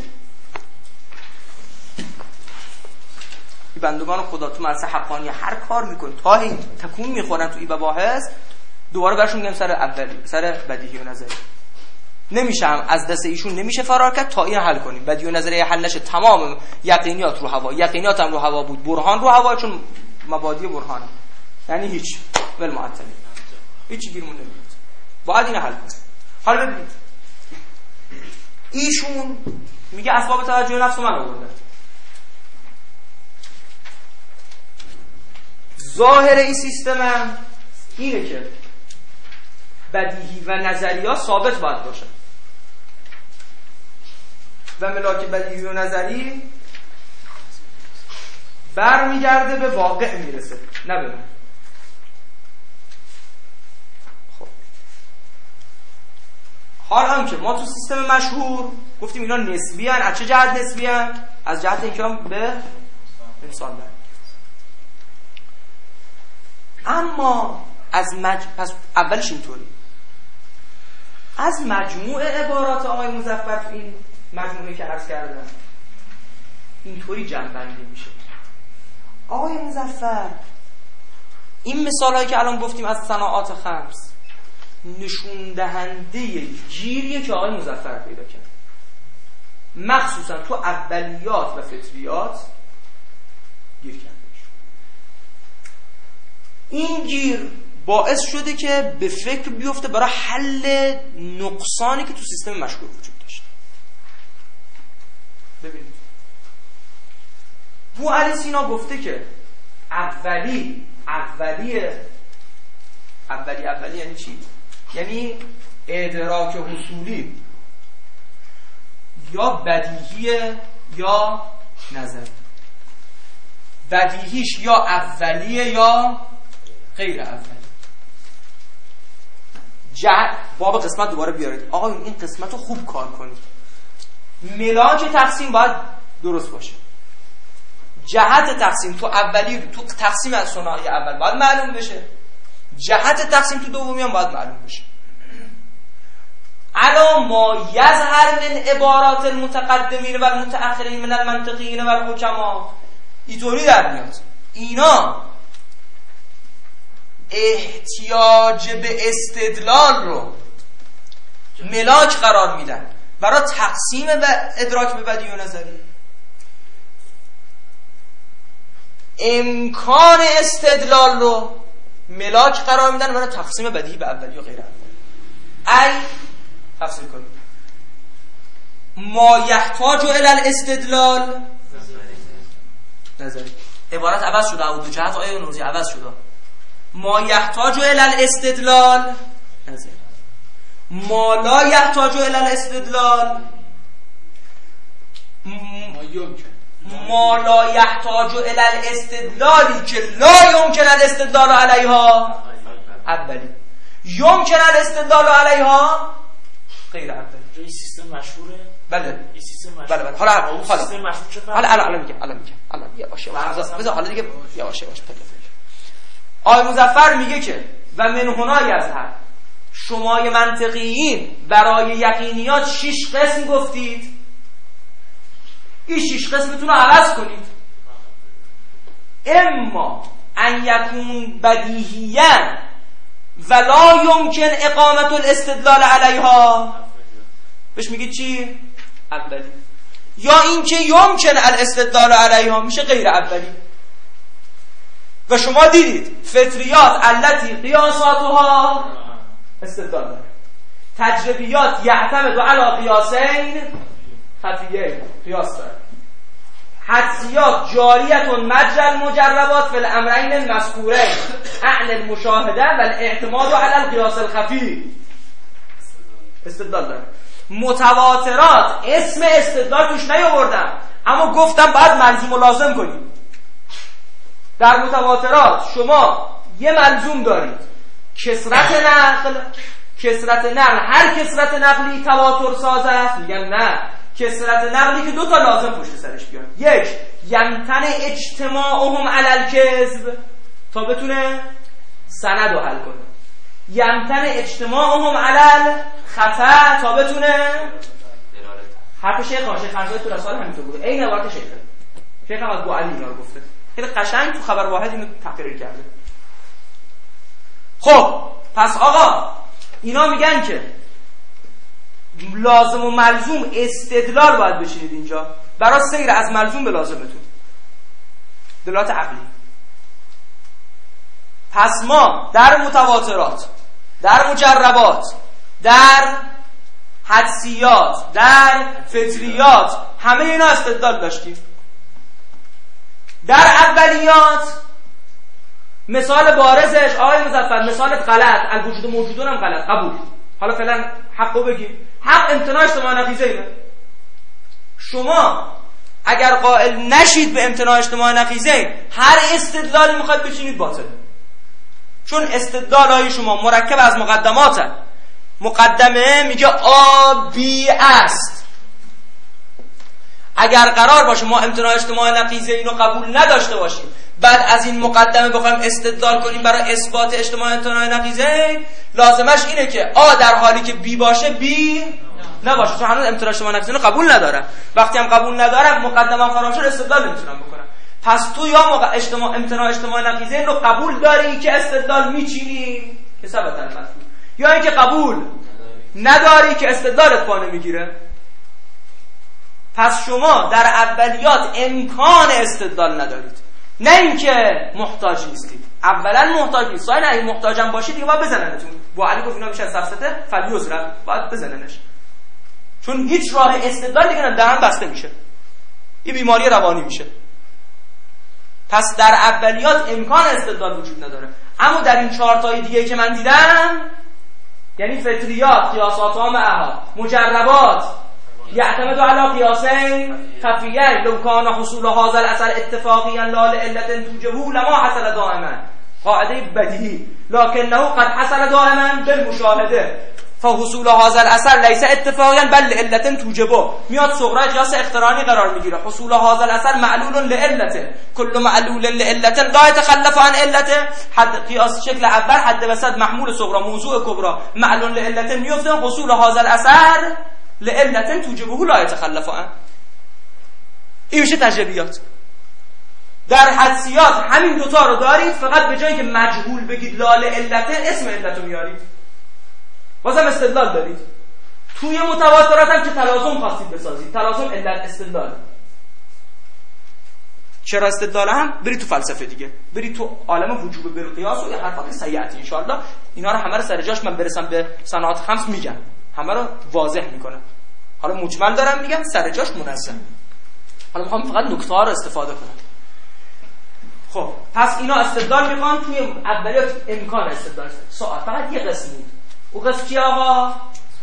این بندگان خدا تو مدرسه حقانی هر کار میکنن تا این تکون میخورن تو این مباحث، دوباره برشون میگم سر بدیهی و نظری. نمیشه از دست ایشون نمیشه فرار کرد تا این حل کنیم. بدیهی و نظری حل نشه، تمام یقینیات رو هوا، یقینیات هم رو هوا بود، برهان رو هوا، چون مبادی برهانه، یعنی هیچ ول معطلی، هیچ گیرمون نمیاد. باید این حل کنیم. حالا ببینید ایشون میگه اسباب توجه نفس من آورده. ظاهر این سیستم اینه که بدیهی و نظریات ثابت باید باشه و ملاک بدیهی و نظری برمیگرده به واقع میرسه، نه به من. خب حال هم که ما تو سیستم مشهور گفتیم اینا نسبی هن. از چه جهت نسبی هن؟ از جهت اینکه هم به انسان برد. اما پس اولش اینطوری از مجموع عبارات آقای مظفر تو این مجموعه که عرض کردم اینطوری جمع‌بندی میشه. آقای مظفر این مثالایی که الان گفتیم از صناعات خمس نشون دهنده گیریه که آقای مظفر پیدا کرد، مخصوصا تو اولیات و فطریات گیر کرده. این گیر باعث شده که به فکر بیفته برای حل نقصانی که تو سیستم مشهور وجود داشت. ببینید بو علی سینا گفته که اولی یعنی چی؟ یعنی ادراک حصولی یا بدیهی یا نظری. بدیهیش یا اولیه یا غیر اولی. باب قسمت دوباره بیارید. آقا این قسمت رو خوب کار کنید. ملاک تقسیم باید درست باشه. جهت تقسیم تو اولی تو تقسیم از ثنایی اول باید معلوم بشه. جهت تقسیم تو دومی هم باید معلوم بشه. الا ما یظهر من عبارات المتقدمین و المتأخرین من المنطقیین و الحکما، اینطوری در میاد اینا احتیاج به استدلال رو ملاک قرار میدن برای تقسیم و ادراک به بدیهی و نظری. امکان استدلال رو ملاک قرار میدن برای تقسیم بدیهی به اولی و غیر اولی. ای تفسیر کنیم ما یحتاج الی الاستدلال نظری. عبارت عوض شده، او دو جهت آیه نوزی عوض شده. ما یحتاج الی الاستدلال نظری، ما لا یحتاج الی الاستدلال، ما لا یحتاج الی الاستدلالی که لا یمکن الاستدلال علیها اولی، یمکن الاستدلال علیها غیر اولی. این سیستم مشهوره. بله این سیستم مشهوره. بله بله. حالا سیستم مشهور چه فرقی؟ الان میگم الان یواش بذار حالا دیگه یواش آقای مظفر میگه که و من هنا یظهر، شمای منطقیین برای یقینیات 6 قسم گفتید، این 6 قسمتون رو عوض کنید. اما ان یکون بدیهیاً ولا یمکن اقامت الاستدلال علیها، بهش میگید چی؟ اولی. یا اینکه یمکن الاستدلال علیها میشه غیر اولی. و شما دیدید فطریات التي قیاساتها استدلال داره، تجربیات یعتمد علی قیاسین خفیین قیاس داره، حدسیات جاریت مجرى المجربات فی الامرین المذکورین عن المشاهده و الاعتماد علی القیاس الخفی استدلال داره. متواترات اسم استدلال توش نیاوردم، اما گفتم باید ملزوم و لازم کنیم. در متواترات شما یه ملزوم دارید، کثرت نقل، هر کثرت نقلی تواتر ساز است. میگن نه، کثرت نقلی که 2 تا لازم پشت سرش بیاد. یک، یمتن اجتماعهم علی الکذب، تا بتونه سند رو حل کنه. یمتن اجتماعهم علی الخطا، تا بتونه حرف شیخ خانزای تو رسال همینطور بوده، این عبارت شیخ هم از بوعلی اینا رو گفته، خیلی قشنگ تو خبر واحد اینو تقریر کرده. خب پس آقا اینا میگن که لازم و ملزوم استدلال باید بشینید اینجا برای سیر از ملزوم به لازمتون، دلالت عقلی. پس ما در متواترات، در مجربات، در حدسیات، در فطریات، همه اینا استدلال داشتیم. در اولیات مثال بارزش آقای مظفر، مثالت غلط، الوجود موجودون هم غلط، قبول. حالا فعلا حقو بگیم، حق امتناع اجتماع نقیضه اینه. شما اگر قائل نشید به امتناع اجتماع نقیضه، هر استدلالی میخواید بچینید باطله، چون استدلال های شما مرکب از مقدمات هست. مقدمه میگه آ بی است. اگر قرار باشه ما امتناع اجتماع نقیضه اینو قبول نداشته باشیم، بعد از این مقدمه بخوایم استدلال کنیم برای اثبات اجتماع امتناع نقیضه، لازمش اینه که آ در حالی که بی باشه بی نباشه، چون هنوز امتناع اجتماع نقیضه رو قبول ندارم. وقتی هم قبول ندارم مقدمه خراب شد، استدلال نمیتونم بکنم. پس تو یا امتناع اجتماع نقیضه رو قبول داری که استدلال میچینی که ثبت المطلوب، یا اینکه قبول نداری که استدلالت پا نمیگیره. پس شما در اولیات امکان استدلال ندارید، نه اینکه محتاج نیستید. اولا محتاج نیست، ثانیا اگه محتاجم باشید دیگه باید بزننتون. با علی گفت اینا میشن سفسته فلیوزرا، باید بزننش، چون هیچ راه استدلال دیگه درم بسته میشه، این بیماری روانی میشه. پس در اولیات امکان استدلال وجود نداره. اما در این 4 تای دیگه که من دیدم، یعنی فطریات قیاسات معها، مجربات یعتمد علی قیاسین خفیین لو کان حصول هذا الاثر اتفاقیا لا لعلت توجبه لما حصل دائما، قاعده بدیهی، لكنه قد حصل دائما بالمشاهده فحصول هذا الاثر ليس اتفاقا بل لعلت توجبه. میاد صغرا قیاس اقترانی قرار میگیره، حصول هذا الاثر معلول لعلته، كل معلول لعلت لا يتخلف عن علته. حد قیاس شکل اول حد وسط محمول صغرا موضوع کبرا معلول لعلت میفته، حصول هذا الاثر لعلت توجبه لا يتخلف عن. این میشه تجربیات. در حدسیات همین دوتا رو دارید، فقط به جایی که مجهول بگید لا لعلت اسم علت رو میارید، بازم استدلال دارید. توی متواترات هم که تلازم خواستید بسازید، تلازم علت استدلال. چرا استدلال هم بری تو فلسفه دیگه، بری تو عالم وجوب بالقیاس و این حرفا که سیئاتی ان شاء الله اینا رو همه رو سر جاش من برسم به صناعات خمس میگم، همه رو واضح میکنم. حالا مجمل دارم میگم، سر جاش منظم. حالا میخوام فقط نکته ها رو استفاده کنم. خب پس اینا استدلال میخوان توی اولیات امکان استدلال. سوال فقط یه قسم بود. اون قسم چیه آقا؟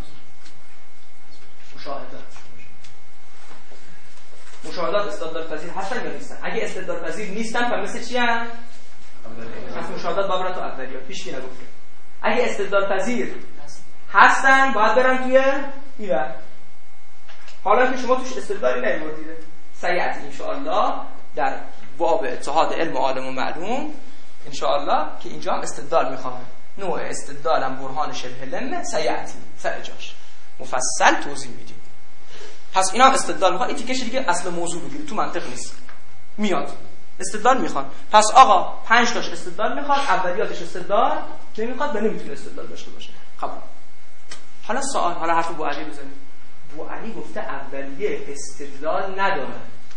مشاهدات استدلال پذیر هستن یا نیستن؟ اگه استدلال پذیر نیستن پس مثل چی ان؟ پس مشاهدات باید برن تو اولیات. پیش کی نگفته. اگه استدلال پذیر هستن باید برن توی اینا. حالا که شما توش استدلالی نمی‌آوردید، سیأتی ان شاء الله در باب اتحاد علم و عالم و معلوم ان شاء الله که اینجا هم استدلال می‌خوام. نوع استدلالم برهان شبه لمه سیأتی سر جاش مفصل توضیح میدیم. پس اینا هم استدلال میخوان. این تیکش دیگه اصل موضوع بگیرید، تو منطق نیست، میاد استدلال میخوان. پس آقا 5 تاش استدلال میخواد، اولیاتش استدلال نمیخواد، به نمیتونه استدلال داشته باشه. خب حالا سوال، حالا حرف ابو علی بزنید. ابو علی گفته اولیه استدلال نداره،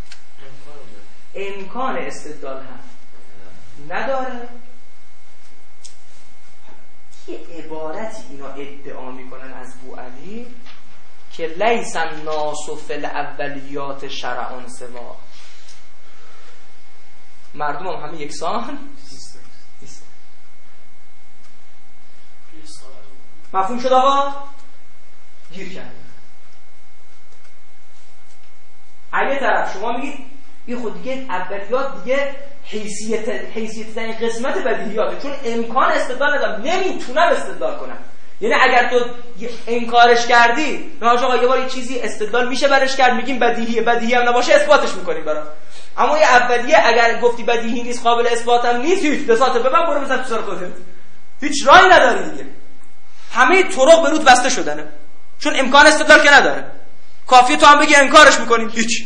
امکان استدلال هم نداره. یه عبارتی اینا ادعا میکنن از ابو علی که لیس الناس فی الاولیات شرعا سوا، مردم هم همه یکسان نیست. مفهوم شد آقا؟ گیر کرد. اگه طرف شما میگید این خود دیگه اولیات دیگه حیثیت این قسمت بدیهیاته، چون امکان استدلال ندارم، نمیتونم استدلال کنم. یعنی اگر تو انکارش کردی، نه آقا یه بار یه چیزی استدلال میشه برش کرد، میگیم بدیهیه، بدیهی هم نباشه اثباتش میکنیم برام. اما یه اولیه اگر گفتی بدیهی نیست، قابل اثبات هم نیست، هیچ دسات ببن برو بزن تو سر خودت، هیچ راهی نداری دیگه. همه طرق به رود بسته شدنه، چون امکان استدلال که نداره. کافیه تو هم بگی انکارش میکنیم، هیچ.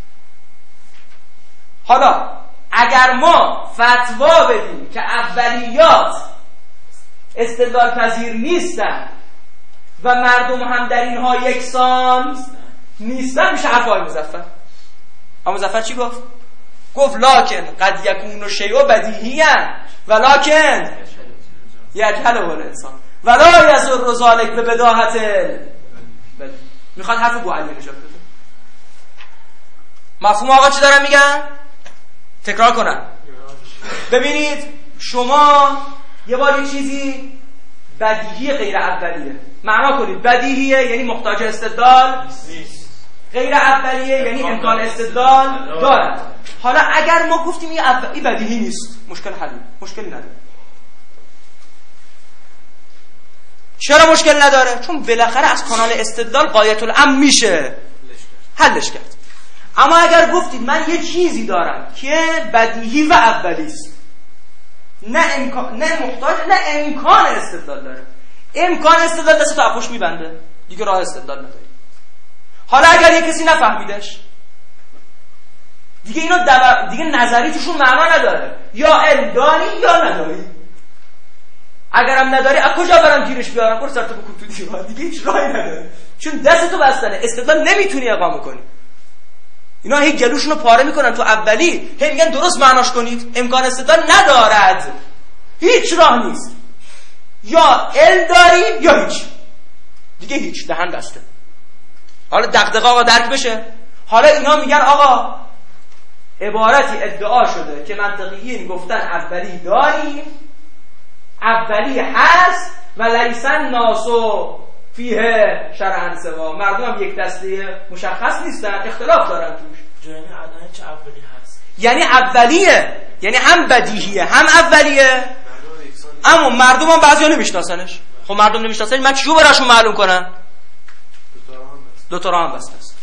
حالا اگر ما فتوا بدیم که اولیات استدلال پذیر نیستن و مردم هم در اینها یکسان نیستن، میشه حرف آقای مظفر. اما مظفر چی گفت؟ گفت لکن قد یکون شیء بدیهیا ولکن یجهله الانسان ولا یضر ذلک ببداهت. میخواد حرف ابو علی نجات بده. مفهوم آقا چی دارم میگم؟ تکرار کنم. ببینید شما یه بار یه چیزی بدیهی غیر اولیه، معنا کنید بدیهیه یعنی محتاج استدلال نیست، غیر اولیه یعنی امکان استدلال داره. حالا اگر ما گفتیم این بدیهی نیست، مشکل حلی، مشکلی نداره. چرا مشکل نداره؟ چون بالاخره از کانال استدلال غایت الامر میشه حلش کرد. اما اگر گفتید من یه چیزی دارم که بدیهی و اولی است، نه محتاج، نه امکان استدلال داره، امکان استدلال دست تو اپوش میبنده دیگه، راه استدلال نداری. حالا اگر یه کسی نفهمیدش دیگه، اینا دیگه نظری توشون معنا نداره، یا علم داری یا نداری. اگرم نداری از کجا برم گیرش بیارم؟ برو سرتو بکن تو دیوار، دیگه هیچ راهی نداره، چون دستتو بستنه، استدلال نمیتونی اقامه کنی. اینا هی گلوشونو پاره میکنن تو اولی، هی میگن درست معناش کنید، امکان استدلال ندارد، هیچ راه نیست، یا علم داری یا هیچ، دیگه هیچ، دهن بسته. حالا دغدغه آقا درک بشه. حالا اینا میگن آقا عبارتی ادعا شده که منطقیین گفتن اولی داریم، اولی هست و لیسن ناسو فیه شرعن سوا، مردم هم یک دسته مشخص نیستن، اختلاف دارن توش. یعنی الان چه اولی هست؟ یعنی اولیه، یعنی هم بدیهیه هم اولیه، اما مردم هم بعضیا نمیشناسنش. خب مردم نمیشناسن، من چیو براشون معلوم کنم؟ دو تا راه هم بسته است.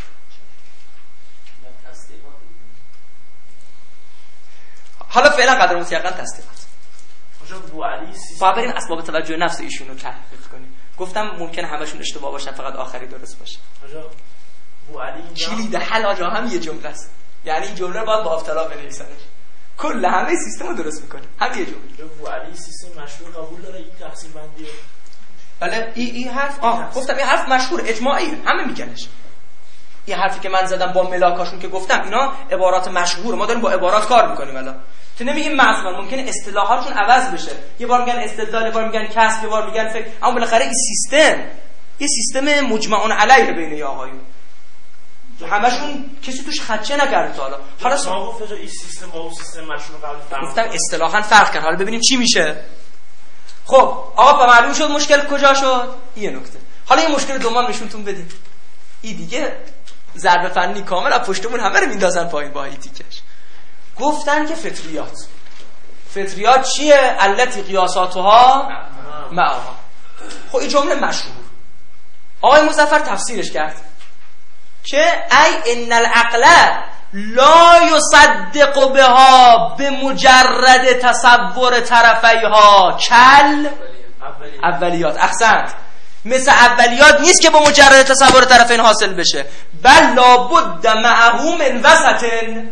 حالا فعلا قدر مطلقاً تصدیقات. ابو علی فقط بریم اسباب توجه نفس ایشون رو تحقیق کنیم. گفتم ممکنه همشون اشتباه باشن، فقط آخری درست باشه. ابو علی کلید حل آجا هم یه جمله است، یعنی این جمله باید با افتلا بنویسنش، کل همه سیستم رو درست میکنه، هم یه جمله. ابو علی سیستم مشهور قبول داره این تقسیم بندی. بله این حرف گفتم این حرف مشهور اجماعی، همه میگنش. این حرفی که من زدم با ملاکاشون که گفتم اینا عبارات مشهور، ما داریم با عبارات کار میکنیم. الان تو نمیگیم معصومن، ممکنه اصطلاحاتشون عوض بشه، یه بار میگن استدلال، یه بار میگن کسب، یه بار میگن فکر، اما بالاخره این یه سیستم مجمع علیه بین آقایون، همشون کسی توش خدشه نکرده تا حالا ما گفت این سیستم با اون سیستم مشهور قبل فرق گفتم اصطلاحاً فرق کنه. حالا ببینیم چی میشه. خب آقا معلوم شد مشکل کجا شد. این نکته. حالا این مشکل دوم نشونتون بدیم. این دیگه ضرب فنی کامل از پشتمون همه رو میندازن پایین با این تیکش. گفتن که فطریات چیه؟ التی قیاساتها معها. خب این جمله مشهور آقای مظفر تفسیرش کرد که ای ان العقل لا یصدق بها بمجرد تصور طرفیها کل اولیات. احسنت. مثل اولیات نیست که با مجرد تصور طرفین حاصل بشه، بل لابد معه من وسط.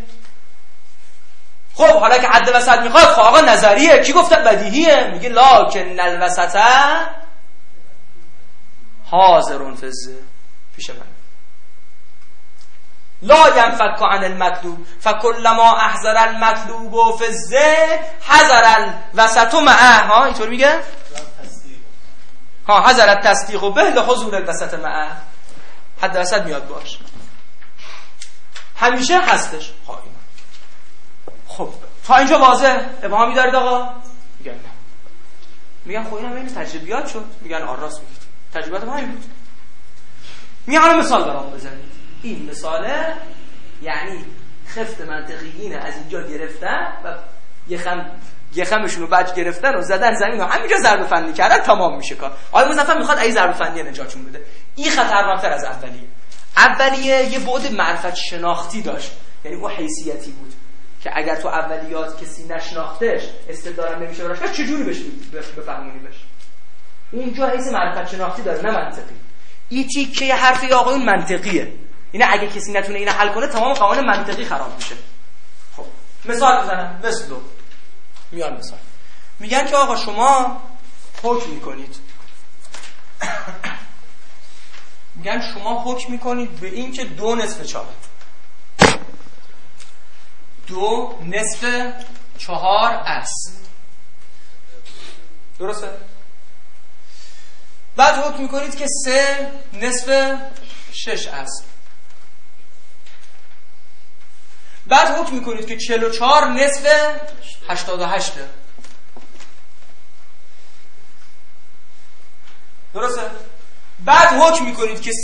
خب حالا که حد وسط میخواد، خب آقا نظریه، کی گفته بدیهیه؟ میگه لکن الوسط حاضرون فزه پیش من لا ينفك عن المطلوب فكلما احضر المطلوب فزه حضر الوسط معه. ها اینطور میگه؟ ها حضر التصدیق به لحضور الوسط معه. حد وسط میاد باش، همیشه هستش. خب تا اینجا واضح؟ ابهامی دارید آقا؟ میگن نه. میگن خب اینم این تجربیات شد. میگن راست میگید، تجربیات ما همین بود. میگن مثال برام بزنید. این مثاله یعنی خفت منطقیین از اینجا گرفتن و یه خمشون رو بچ گرفتن و زدن زمین و همینجا ضرب فنی کردن، تمام میشه کار. آقای مظفر میخواد این ضرب فنی نجاتشون بده. این خطرناکتر از اولیه یه بعد معرفت شناختی داشت، یعنی اون حیثیتی بود که اگر تو اولیات کسی نشناختش استدلال نمیشه براش، چجوری بفهمونیمش؟ اونجا حیث معرفت شناختی داره، نه منطقی. این تیکه حرفی آقایون منطقیه. اینه اگه کسی نتونه اینو حل کنه تمام قوانین منطقی خراب میشه. خب مثال بزنم. مثلا میان مثال میگن که آقا شما حکم میکنید، میگن شما حکم میکنید به این که 2/4 2/4 است. درسته؟ بعد حکم میکنید که 3/6 است. بعد حکم میکنید که 44/88. درسته؟ بعد حکم میکنید که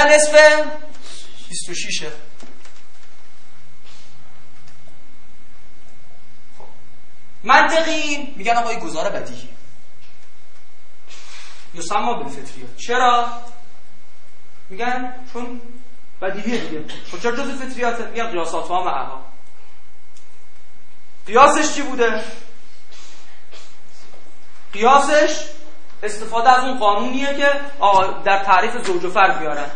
13/26. منطقی میگن آقا این گزاره بدیهی یسمى بالفطریات. چرا؟ میگن چون بدیهیه دیگه. خب چرا جزء فطریاته؟ میگن قیاساتها معها. قیاسش چی بوده؟ قیاسش استفاده از اون قانونیه که در تعریف زوج و فرد بیارن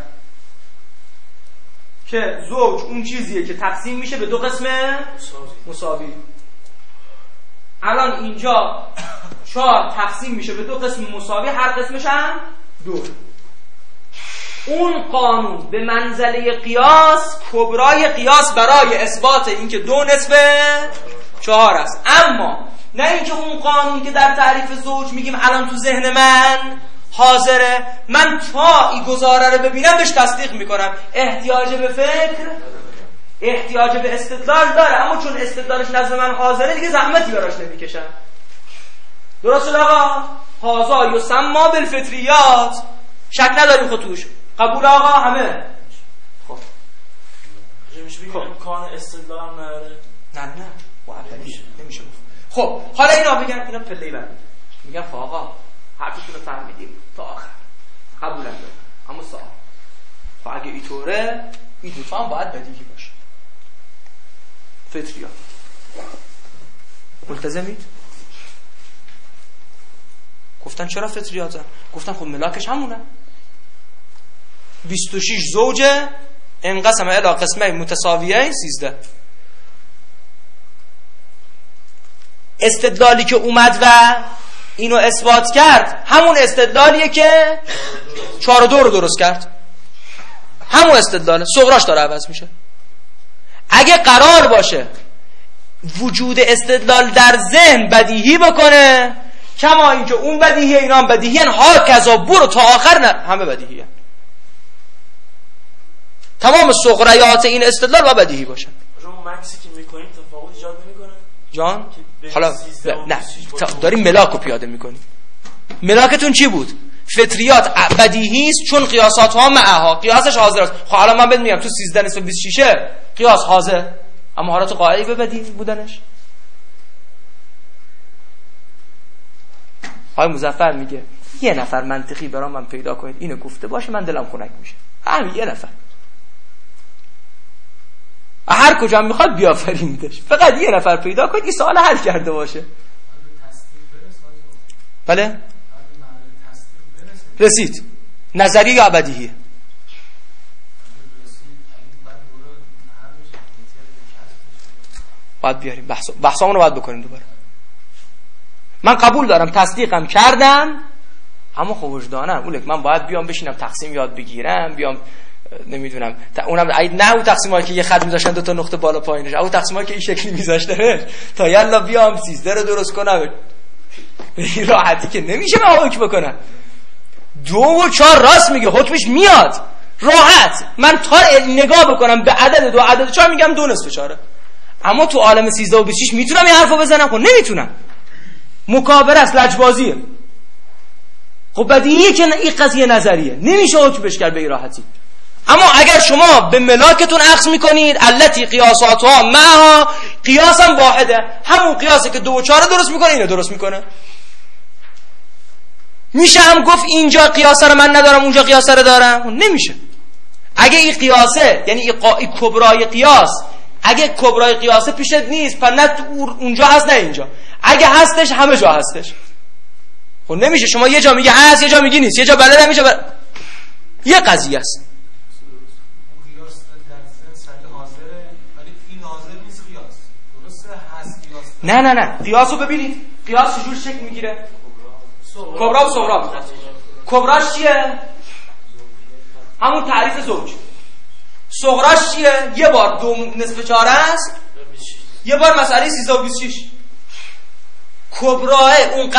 که زوج اون چیزیه که تقسیم میشه به 2 قسم مساوی. الان اینجا 4 تقسیم میشه به 2 قسم مساوی، هر قسمش هم 2. اون قانون به منزله قیاس، کبرای قیاس برای اثبات اینکه 2/4 است. اما نه اینکه اون قانون که در تعریف زوج میگیم الان تو ذهن من حاضره، من تا این گزاره رو ببینم بهش تصدیق میکنم. احتیاج به فکر، احتیاج به استدلال داره، اما چون استدلالش نزد من حاضره دیگه زحمتی براش نمیکشم. درست شد آقا؟ هازا یسمى بالفطریات. شک نداریم خودتوش. قبول آقا همه؟ خب میشه بگیم امکان استدلال نداره؟ نه با اولیه نمیشه گفت. خب حالا اینا بگن، اینا پله‌ای برمی‌دن، میگن خب آقا حرفتون رو فهمیدیم تا آخر، قبولم دارم، اما سوال خب اگه اینطوره این دوتا هم باید بدیهی باشه. فطریات ملتزمید؟ گفتن چرا فطریاتن؟ گفتن خب ملاکش همونه. 26 زوجه انقسم الی قسمین متساویین 13. استدلالی که اومد و اینو اثبات کرد همون استدلالیه که 4 و 2 رو درست کرد. همون استدلاله، صغراش داره عوض میشه. اگه قرار باشه وجود استدلال در ذهن بدیهی بکنه، کما اینکه اون بدیهی اینا هم بدیهی هن، ها کذا برو تا آخر نه همه بدیهی هن. تمام صغریات این استدلال و بدیهی باشن. اون مکسی که میکنیم تفاوت ایجاد نمیکنه جان؟ حالا نه داریم ملاک رو پیاده میکنیم. ملاکتون چی بود؟ فطریات بدیهی است چون قیاسات ها معها، قیاسش حاضر است. خب الان من بهت میگم تو 13 نسبت 26 قیاس حاضر، اما حالا تو قائلی به بدیهی بودنش. های مظفر میگه یه نفر منطقی برام من پیدا کنید اینو گفته باشه من دلم خنک میشه. همین یه نفر، هر کجا میخواد بیافریندش، فقط یه نفر پیدا کنید این سوال حل کرده باشه. بله رسید نظری یا بدیهی؟ باید بیاریم بحثامون رو باید بکنیم دوباره. من قبول دارم تصدیقم کردم، اما خب وجدانم اولک من باید بیام بشینم تقسیم یاد بگیرم، بیام نمیدونم اونم نه اون تقسیمایی که یه خط میذاشتن دو تا نقطه بالا پایینش، اون تقسیمایی که این شکلی میذاشتن تا یلا بیام 13 رو درست کنم به این راحتی که نمیشه من حکم بکنم. 2 و 4 راست میگه، حکمش میاد راحت. من تا نگاه بکنم به عدد 2 عدد 4 میگم 2 نصف 4، اما تو عالم 13 و 26 میتونم این حرفو بزنم؟ خب نمیتونم، مکابره است، لجبازیه. خب بدیهیه که این قضیه نظریه، نمیشه حکمش کرد به این راحتی. اما اگر شما به ملاکتون اخذ میکنید التی قیاساتها معها، قیاس هم واحده، همون قیاسی که 2 و 4 درست میکنه اینو درست میکنه. میشه هم گفت اینجا قیاسه رو من ندارم اونجا قیاسه رو دارم؟ نمیشه. اگه این قیاسه یعنی این کبرای قیاس، اگه کبرای قیاسه پیشت نیست پس نه اونجا هست نه اینجا، اگه هستش همه جا هستش. خب نمیشه شما یه جا میگه هست یه جا میگی نیست، یه جا بلد نمیشه یه قضیه است. نه قیاسو ببینید، قیاس چجور شکل میگیره؟ کبرا و صغرا میخواد. کبراش چیه؟ همون تعریف زوج. صغراش چیه؟ یه بار 2 نصف 4 است، یه بار مسئله 13 و 26. کبراه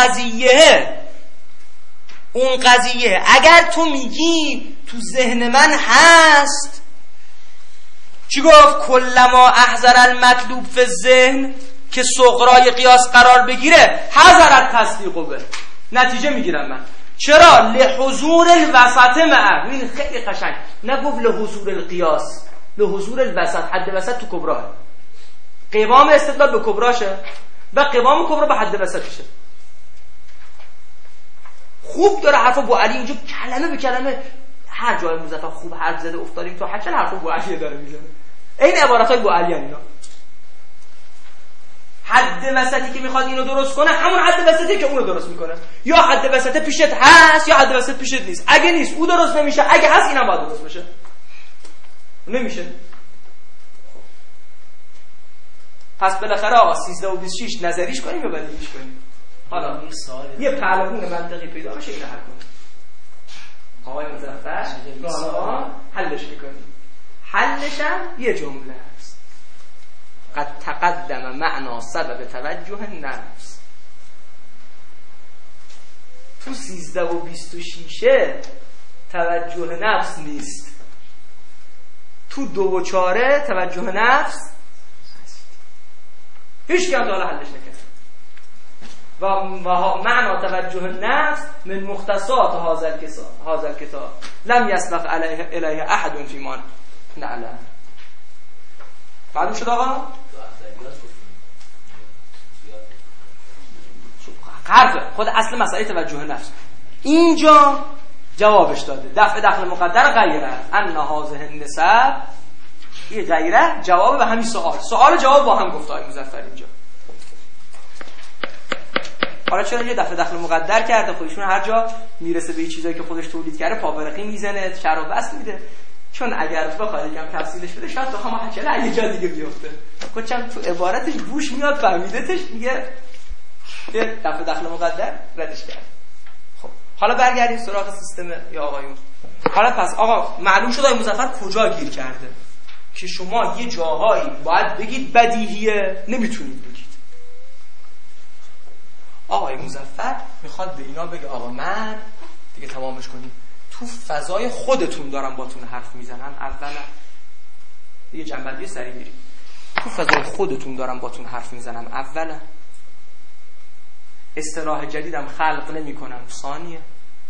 اون قضیه اگر تو میگی تو ذهن من هست، چی گفت؟ کلما احضر المطلوب فی الذهن، که صغرای قیاس قرار بگیره حضرت تصدیقو به نتیجه میگیرم من. چرا؟ لحضور الوسط معه. این خیلی قشنگ نگفت لحضور القیاس، لحضور الوسط، حد وسط تو کبراه. قوام استدلال به کبراشه و قوام کبرا به حد وسطشه. خوب داره حرف ابو علی اینجا کلمه به کلمه، هر جای مظفر خوب حرف زده افتادیم تو حتی حرف ابو علی داره میزنه. این عبارتای ابو علی اینا. حد وسطی که میخواد اینو درست کنه همون حد وسطی که اونو درست میکنه. یا حد وسط پیشت هست یا حد وسط پیشت نیست. اگه نیست او درست نمیشه، اگه هست اینم باید درست بشه. نمیشه. پس بالاخره آقا 13 و 26 نظریش کنیم یا بدیهیش کنیم؟ حالا یه پهلوان منطقی پیدا بشه اینو حل کنیم. آقای مظفر حالا حلش میکنیم. حلش هم یه جمله است. قد تقدم معنا سبب توجه النفس. تو 13 و 26 توجه نفس نیست، تو 2 و 4 توجه نفس هست. هیچ کم حالا حلش نکرد. و معنا توجه نفس من مختصات هذا الكتاب لم يسبق الیه احد فی ما نعلم. معلوم شد آقا؟ حرف خود اصل مسئله توجه نفس اینجا جوابش داده. دفع دخل مقدر غیره ان هذه النسب، یه غیره جواب به همین سوال جواب با هم گفت آقای مظفر اینجا. حالا چرا یه دفع دخل مقدر کرده؟ خودشون هر جا میرسه به چیزایی که خودش تولید کرده پاورقی میزنه، شر و بس میده. چون اگر بخواد یکم تفصیلش بده شاید بخوام حکله یه جا دیگه بیفته. کوچم تو عبارتش بوش میاد فهمیدتش، میگه یه دفع دخل مقدر ردش کرد. خب حالا برگردیم سراغ سیستم یا آقایون. حالا پس آقا معلوم شد آقای مظفر کجا گیر کرده که شما یه جاهایی باید بگید بدیهیه، نمیتونید بگید. آقای مظفر میخواد به اینا بگه آقا من دیگه تمامش کنیم، تو فضای خودتون دارم باتون حرف میزنم. اولا یه جنبندی سریع بریم. تو فضای خودتون دارم باتون حرف میزنم. اولا اصطلاح جدیدم خلق نمی کنم. ثانیه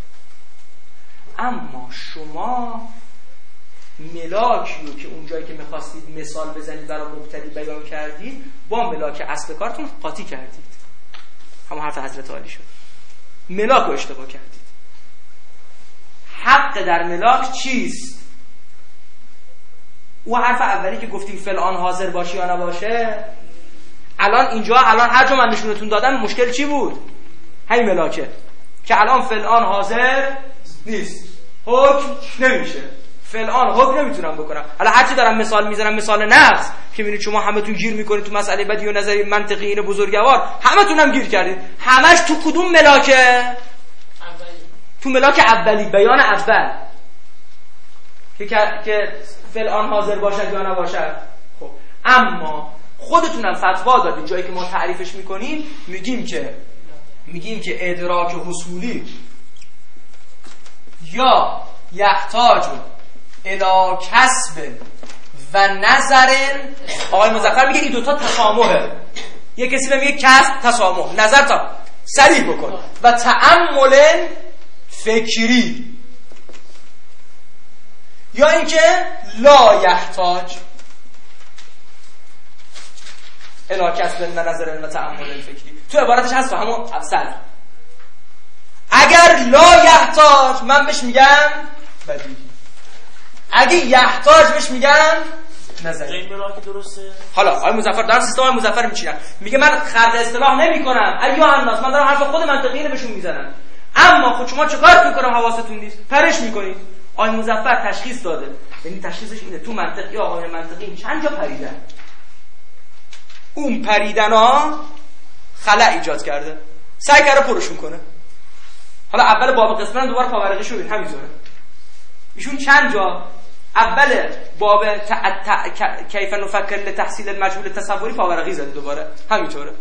اما شما ملاکی رو که اونجایی که میخواستید مثال بزنید برای مبتدی بیان کردید با ملاک اصل کارتون قاطی کردید. همون حرف حضرت عالی شد. ملاک رو اشتباه کردید. حق در ملاک چیست؟ او حرف اولی که گفتیم فلان حاضر باشه یا نباشه، الان هر جا من نشونتون دادم مشکل چی بود؟ همین ملاکه که الان فلان حاضر نیست، حکم نمیشه، فلان حکم نمیتونم بکنم. حالا هرچی دارم مثال میزنم، مثال نقض که میبینید شما همتون گیر میکنید تو مسئله بدیهی و نظری منطقی این بزرگوار، همتون هم گیر کردید. همش تو کدوم ملاکه؟ تو ملاک اولی، بیان اول که فلان حاضر باشد یا نباشد. خب اما خودتونم فتوا دادید جایی که ما تعریفش میکنیم، میگیم که ادراک حصولی یا یحتاج الی کسب و نظر. آقای مظفر میگه این دوتا تسامحه. یه کسی میگه کسب تسامح، نظر تا سریع بکن، و تأمل فکری، یا اینکه لا یحتاج الی کسب و نظر و تأمل فکری. تو عبارتش هست همون افصل. اگر لا یحتاج من بهش میگم بدیهی، اگه یحتاج بهش میگم نظری. این ملاک درسته. حالا آقای مظفر دارم سیستم آقای مظفر میچینم، میگه من خلق اصطلاح نمیکنم، ایها الناس، من دارم حرف خود منطقی رو بهشون میزنم. اما خود شما چیکار میکنم؟ حواستون نیست، پرش میکنید. آقای مظفر تشخیص داده، یعنی تشخیصش اینه تو منطقی آقای منطقی چند جا پریدن، اون پریدن ها خلأ ایجاد کرده، سعی کرده پرشون کنه. حالا اول باب قسمت دوباره پاورقی شو همینطوره. ایشون چند جا اول باب کیف نفکر لتحصیل المجهول تصوری پاورقی زده، دوباره همینطوره.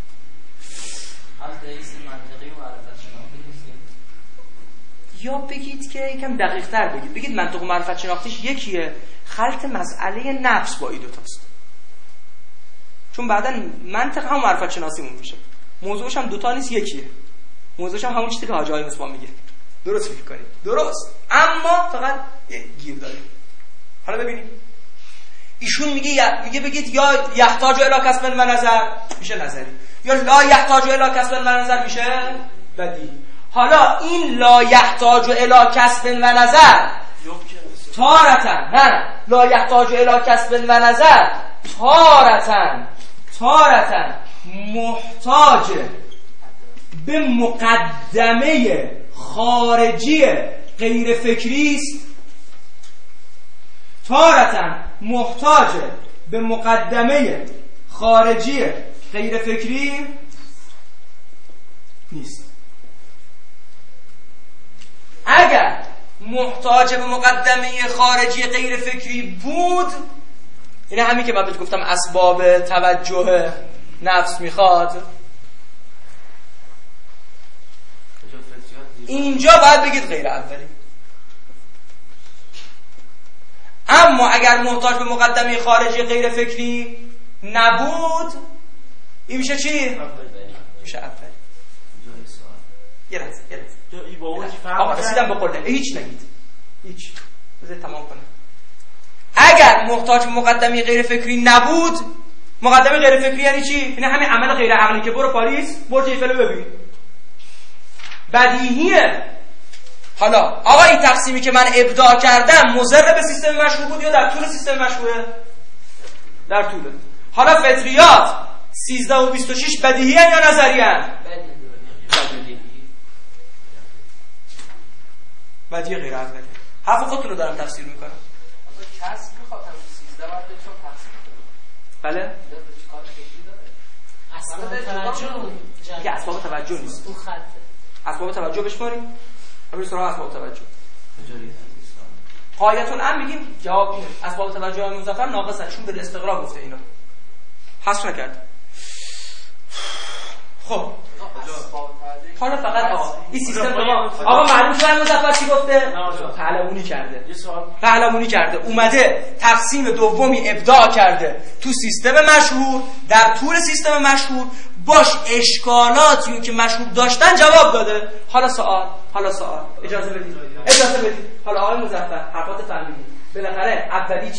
یا بگید که یکم دقیق تر بگید منطق و معرفت شناختیش یکیه، خلط مسئله نفس با این دوتاست. چون بعدا منطق هم معرفت شناسیمون میشه، موضوعش هم دوتا نیست، یکیه. موضوعش هم همون چیزی که حاجی مصباح میگه. درست فکر کنید، درست، اما فقط گیر داریم. حالا ببینیم ایشون میگه بگید یا یحتاج الی کسب و نظر میشه نظری، یا لا یحتاج الی کسب و نظر میشه بدیهی. حالا این لا یحتاج الی کسب و نظر تارتن، نه لا یحتاج الی کسب و نظر تارتن محتاج به مقدمه خارجی غیر فکری است، تارتن محتاج به مقدمه خارجی غیر فکری نیست. اگر محتاج به مقدمه خارجی غیر فکری بود، این همین که من بهت گفتم اسباب توجه نفس میخواد، اینجا باید بگید غیر اولی. اما اگر محتاج به مقدمه خارجی غیر فکری نبود، این میشه چی؟ میشه اولی. یه لحظه آقا رسیدم به قله، هیچ نگید، هیچ بذارید تمام کنم. اگر محتاج به مقدمه غیر فکری نبود، مقدمه غیر فکری یعنی چی؟ یعنی همین عمل غیر عقلی که برو پاریس برج ایفل ببین، بدیهیه. حالا آقا این تقسیمی که من ابداع کردم مضر به سیستم مشروع بود یا در طول سیستم مشروعه؟ در طوله. حالا فطریات 13 و 26 بدیهی هن یا نظری هن؟ بدیهی غیر اولی. حرف خودتون رو دارم تفسیر میکنم. کسب میخواد همون 13 باید بهتون تقسیم کنه. بله؟ اسباب توجه دیگه اسباب توجه نیست. اسباب توجه بشماریم. همین سراغ اسباب توجه. قایتون هم میگیم جواب اینه اسباب توجه های مظفر ناقصن چون به استقرا گفته اینا حذف نکرد. خب حالا فقط این سیستم آقا معلوم شد مظفر چی گفته؟ پهلوانی کرده اومده تقسیم دومی ابداع کرده تو سیستم مشهور. در طول سیستم مشهور باش اشکالاتی که مشهور داشتن جواب داده. حالا سوال اجازه بدید حالا آقای مظفر حرفات فهمیدید بالاخره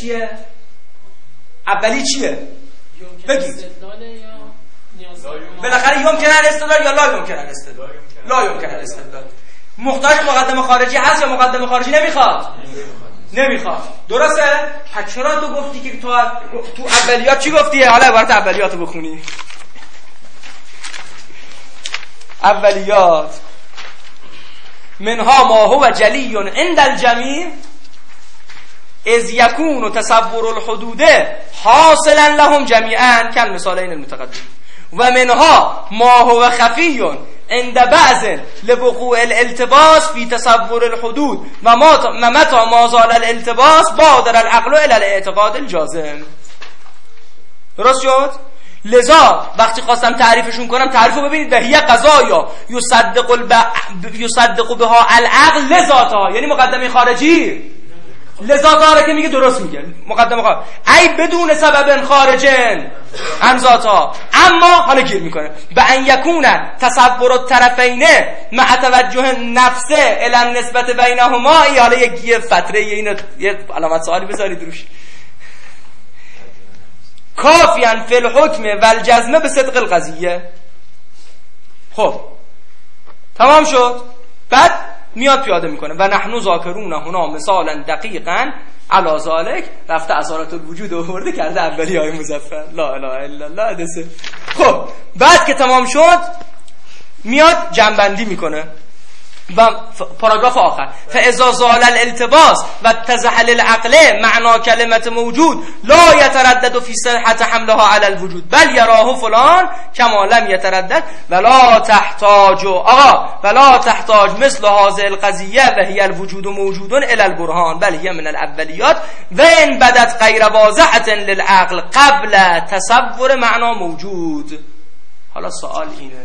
اولی چیه بگید. بالاخره یمکن الاستدلال یا لا یمکن الاستدلال؟ لا یمکن الاستدلال. محتاج مقدمه خارجی هست یا مقدمه خارجی نمیخواد. درسته؟ پس چرا تو گفتی که تو اولیات چی گفتی؟ حالا عبارت اولیات رو بخونی. اولیات منها ما هو جلی عند الجمیع اذ یکون تصور الحدود حاصلا لهم جمیعا کالمثالین المتقدم و منها ما هو خفی عند بعض لوقوع الالتباس في تصور الحدود و متى ما زال الالتباس بادر العقل الى الاعتقاد الجازم. درست شد؟ لذا وقتی خواستم تعریفشون کنم تعریفو ببینید به هی قضایا یصدق بها العقل لذاتها، یعنی مقدمه خارجی لذاتها که میگه درست میگه مقدمه خارجی ای بدون سبب خارجن عن ذاتها. اما حالا گیر میکنه به ان یکون تصور الطرفین مع توجه نفسه الی النسبت بینهما. حالا یه فتره اینو یه علامت سوالی بذارید روش. کافیان فی الحکم والجزم به صدق القضیه. خب تمام شد. بعد میاد پیاده میکنه و نحن ذاکرون هنا مثالا دقیقا علی ذلک. رفته اثارات الوجود آورده کرده اولیای مظفر. لا اله الا الله دسه. خب بعد که تمام شد میاد جنبندی میکنه و پاراگراف آخر فاذا زال الالتباس و تزحل العقل معنى کلمت موجود لا يتردد في صحة حملها على الوجود بل يراه فلان كما لم يتردد ولا تحتاج مثل هذه القضية وهي الوجود موجود الى البرهان بل هي من الاوليات وان بدت غير واضحة للعقل قبل تصور معنى موجود. حالا سوال اینه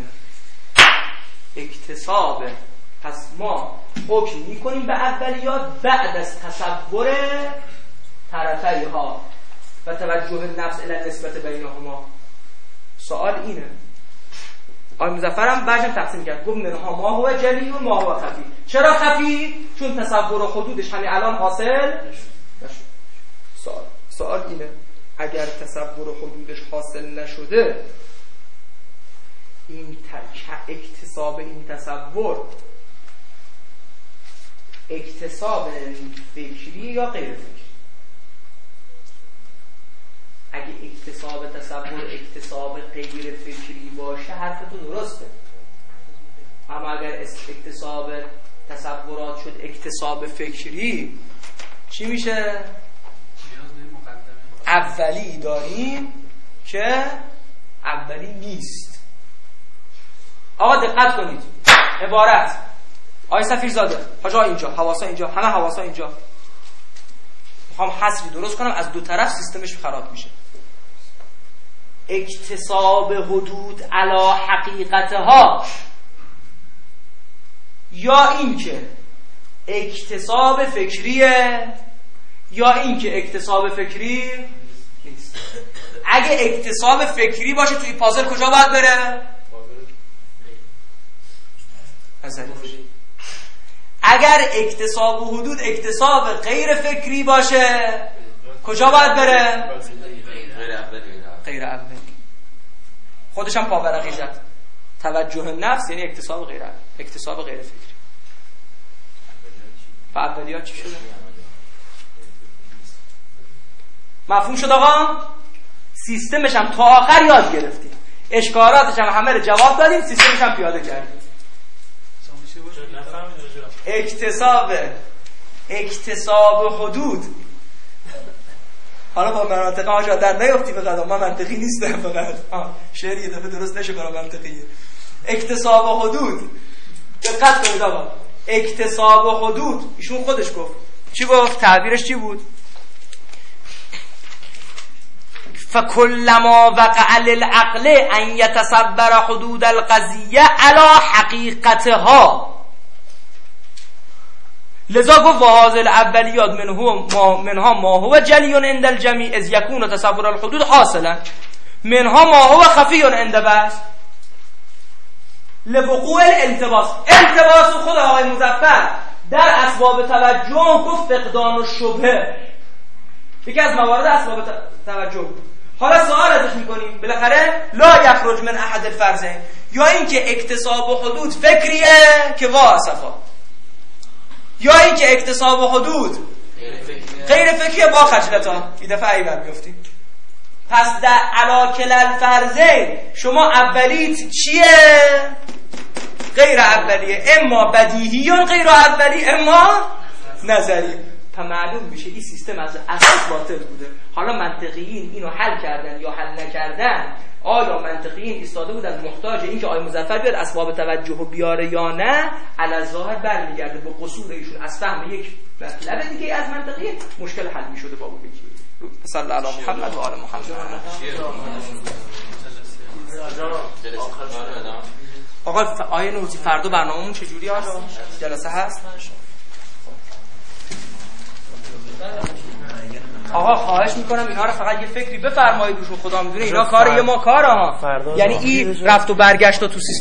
اکتساب. پس ما حکم میکنیم به اولیات بعد از تصور طرفیها و توجه نفس الی نسبت بینهما. سوال اینه آقای مظفرم بعدم تقسیم کرد گفت منها ما هو جلی و ما هو خفی. چرا خفی؟ چون تصور و حدودش همین الان حاصل نشد. سوال اینه اگر تصور و حدودش حاصل نشده این اکتساب این تصور اکتساب فکری یا غیر فکری؟ اگه اکتساب تصور اکتساب غیر فکری باشه حرفتون درسته. اما اگر اکتساب تصورات شد اکتساب فکری چی میشه؟ اولی داریم که اولی نیست. آقا دقت کنید عبارت آقای سفیرزاده حاجا اینجا حواسا اینجا همه حواسا اینجا. میخوام حصری درست کنم از دو طرف سیستمش خراب میشه. اکتساب حدود علی حقیقتها یا اینکه اکتساب فکریه یا اینکه اکتساب فکری نیست. اگه اکتساب فکری باشه توی پازل کجا باید بره؟ اگر اکتساب و حدود اکتساب غیر فکری باشه کجا باید بره؟ غیر اولی. خودش هم پاورقی زد. توجه نفس یعنی اکتساب غیر فکری. اولیات چی شده؟ مفهوم شد آقا؟ سیستمش هم تا آخر یاد گرفتیم. اشکالاتش هم همه رو جواب دادیم، سیستمش هم پیاده کردیم. اکتساب حدود. حالا با مناطق آجا در نیفتی به قدم من منطقی نیستم فقط شعر یه دفعه درست نشه برای منطقیه. اکتساب حدود دقت کنید آقا اکتساب و حدود، ایشون خودش گفت، چی گفت؟ تعبیرش چی بود؟ فکلما وقع للعقل ان یتصور حدود القضیه علی حقیقتها، لذا گفت وهذه الاولیات منها ما هو جلی عند الجمیع اذ یکون تصور الحدود حاصلا منها ما هو خفی عند بعض لوقوع الالتباس. التباس خود آقای مظفر در اسباب توجه گفت فقدان و شبهه، یکی از موارد اسباب توجه. حالا سوال ازش میکنیم بالاخره لا یخرج من احد الفرضین، یا اینکه اکتساب و حدود فکریه که واصفا، یا اینکه اکتساب و حدود غیر فکریه با خجلتا. این دفعه ای برمیفتیم. پس در علاکل الفرضین شما اولیت چیه؟ غیر اولیه، اما بدیهی غیر اولی اما نظری. معلوم میشه این سیستم از اساس باطل بوده. حالا منطقیین اینو حل کردن یا حل نکردن، آیا منطقیین ایستاده بودن محتاج این که آقای مظفر بیاد اسباب توجه و بیاره یا نه، علی ظاهر برمیگرده به قصور ایشون از فهم یک مطلب دیگه از منطقیه، مشکل حل میشده با اون یکی. صلی الله علی محمد و آل محمد. آقا آیه نوتی فردا برنامه‌مون چجوری هست؟ جلسه هست؟ آقا خواهش میکنم اینا رو فقط یه فکری بفرمایید روشون، خدا میدونه اینا کار یه ما کارها، یعنی این رفت و برگشت تو سیستم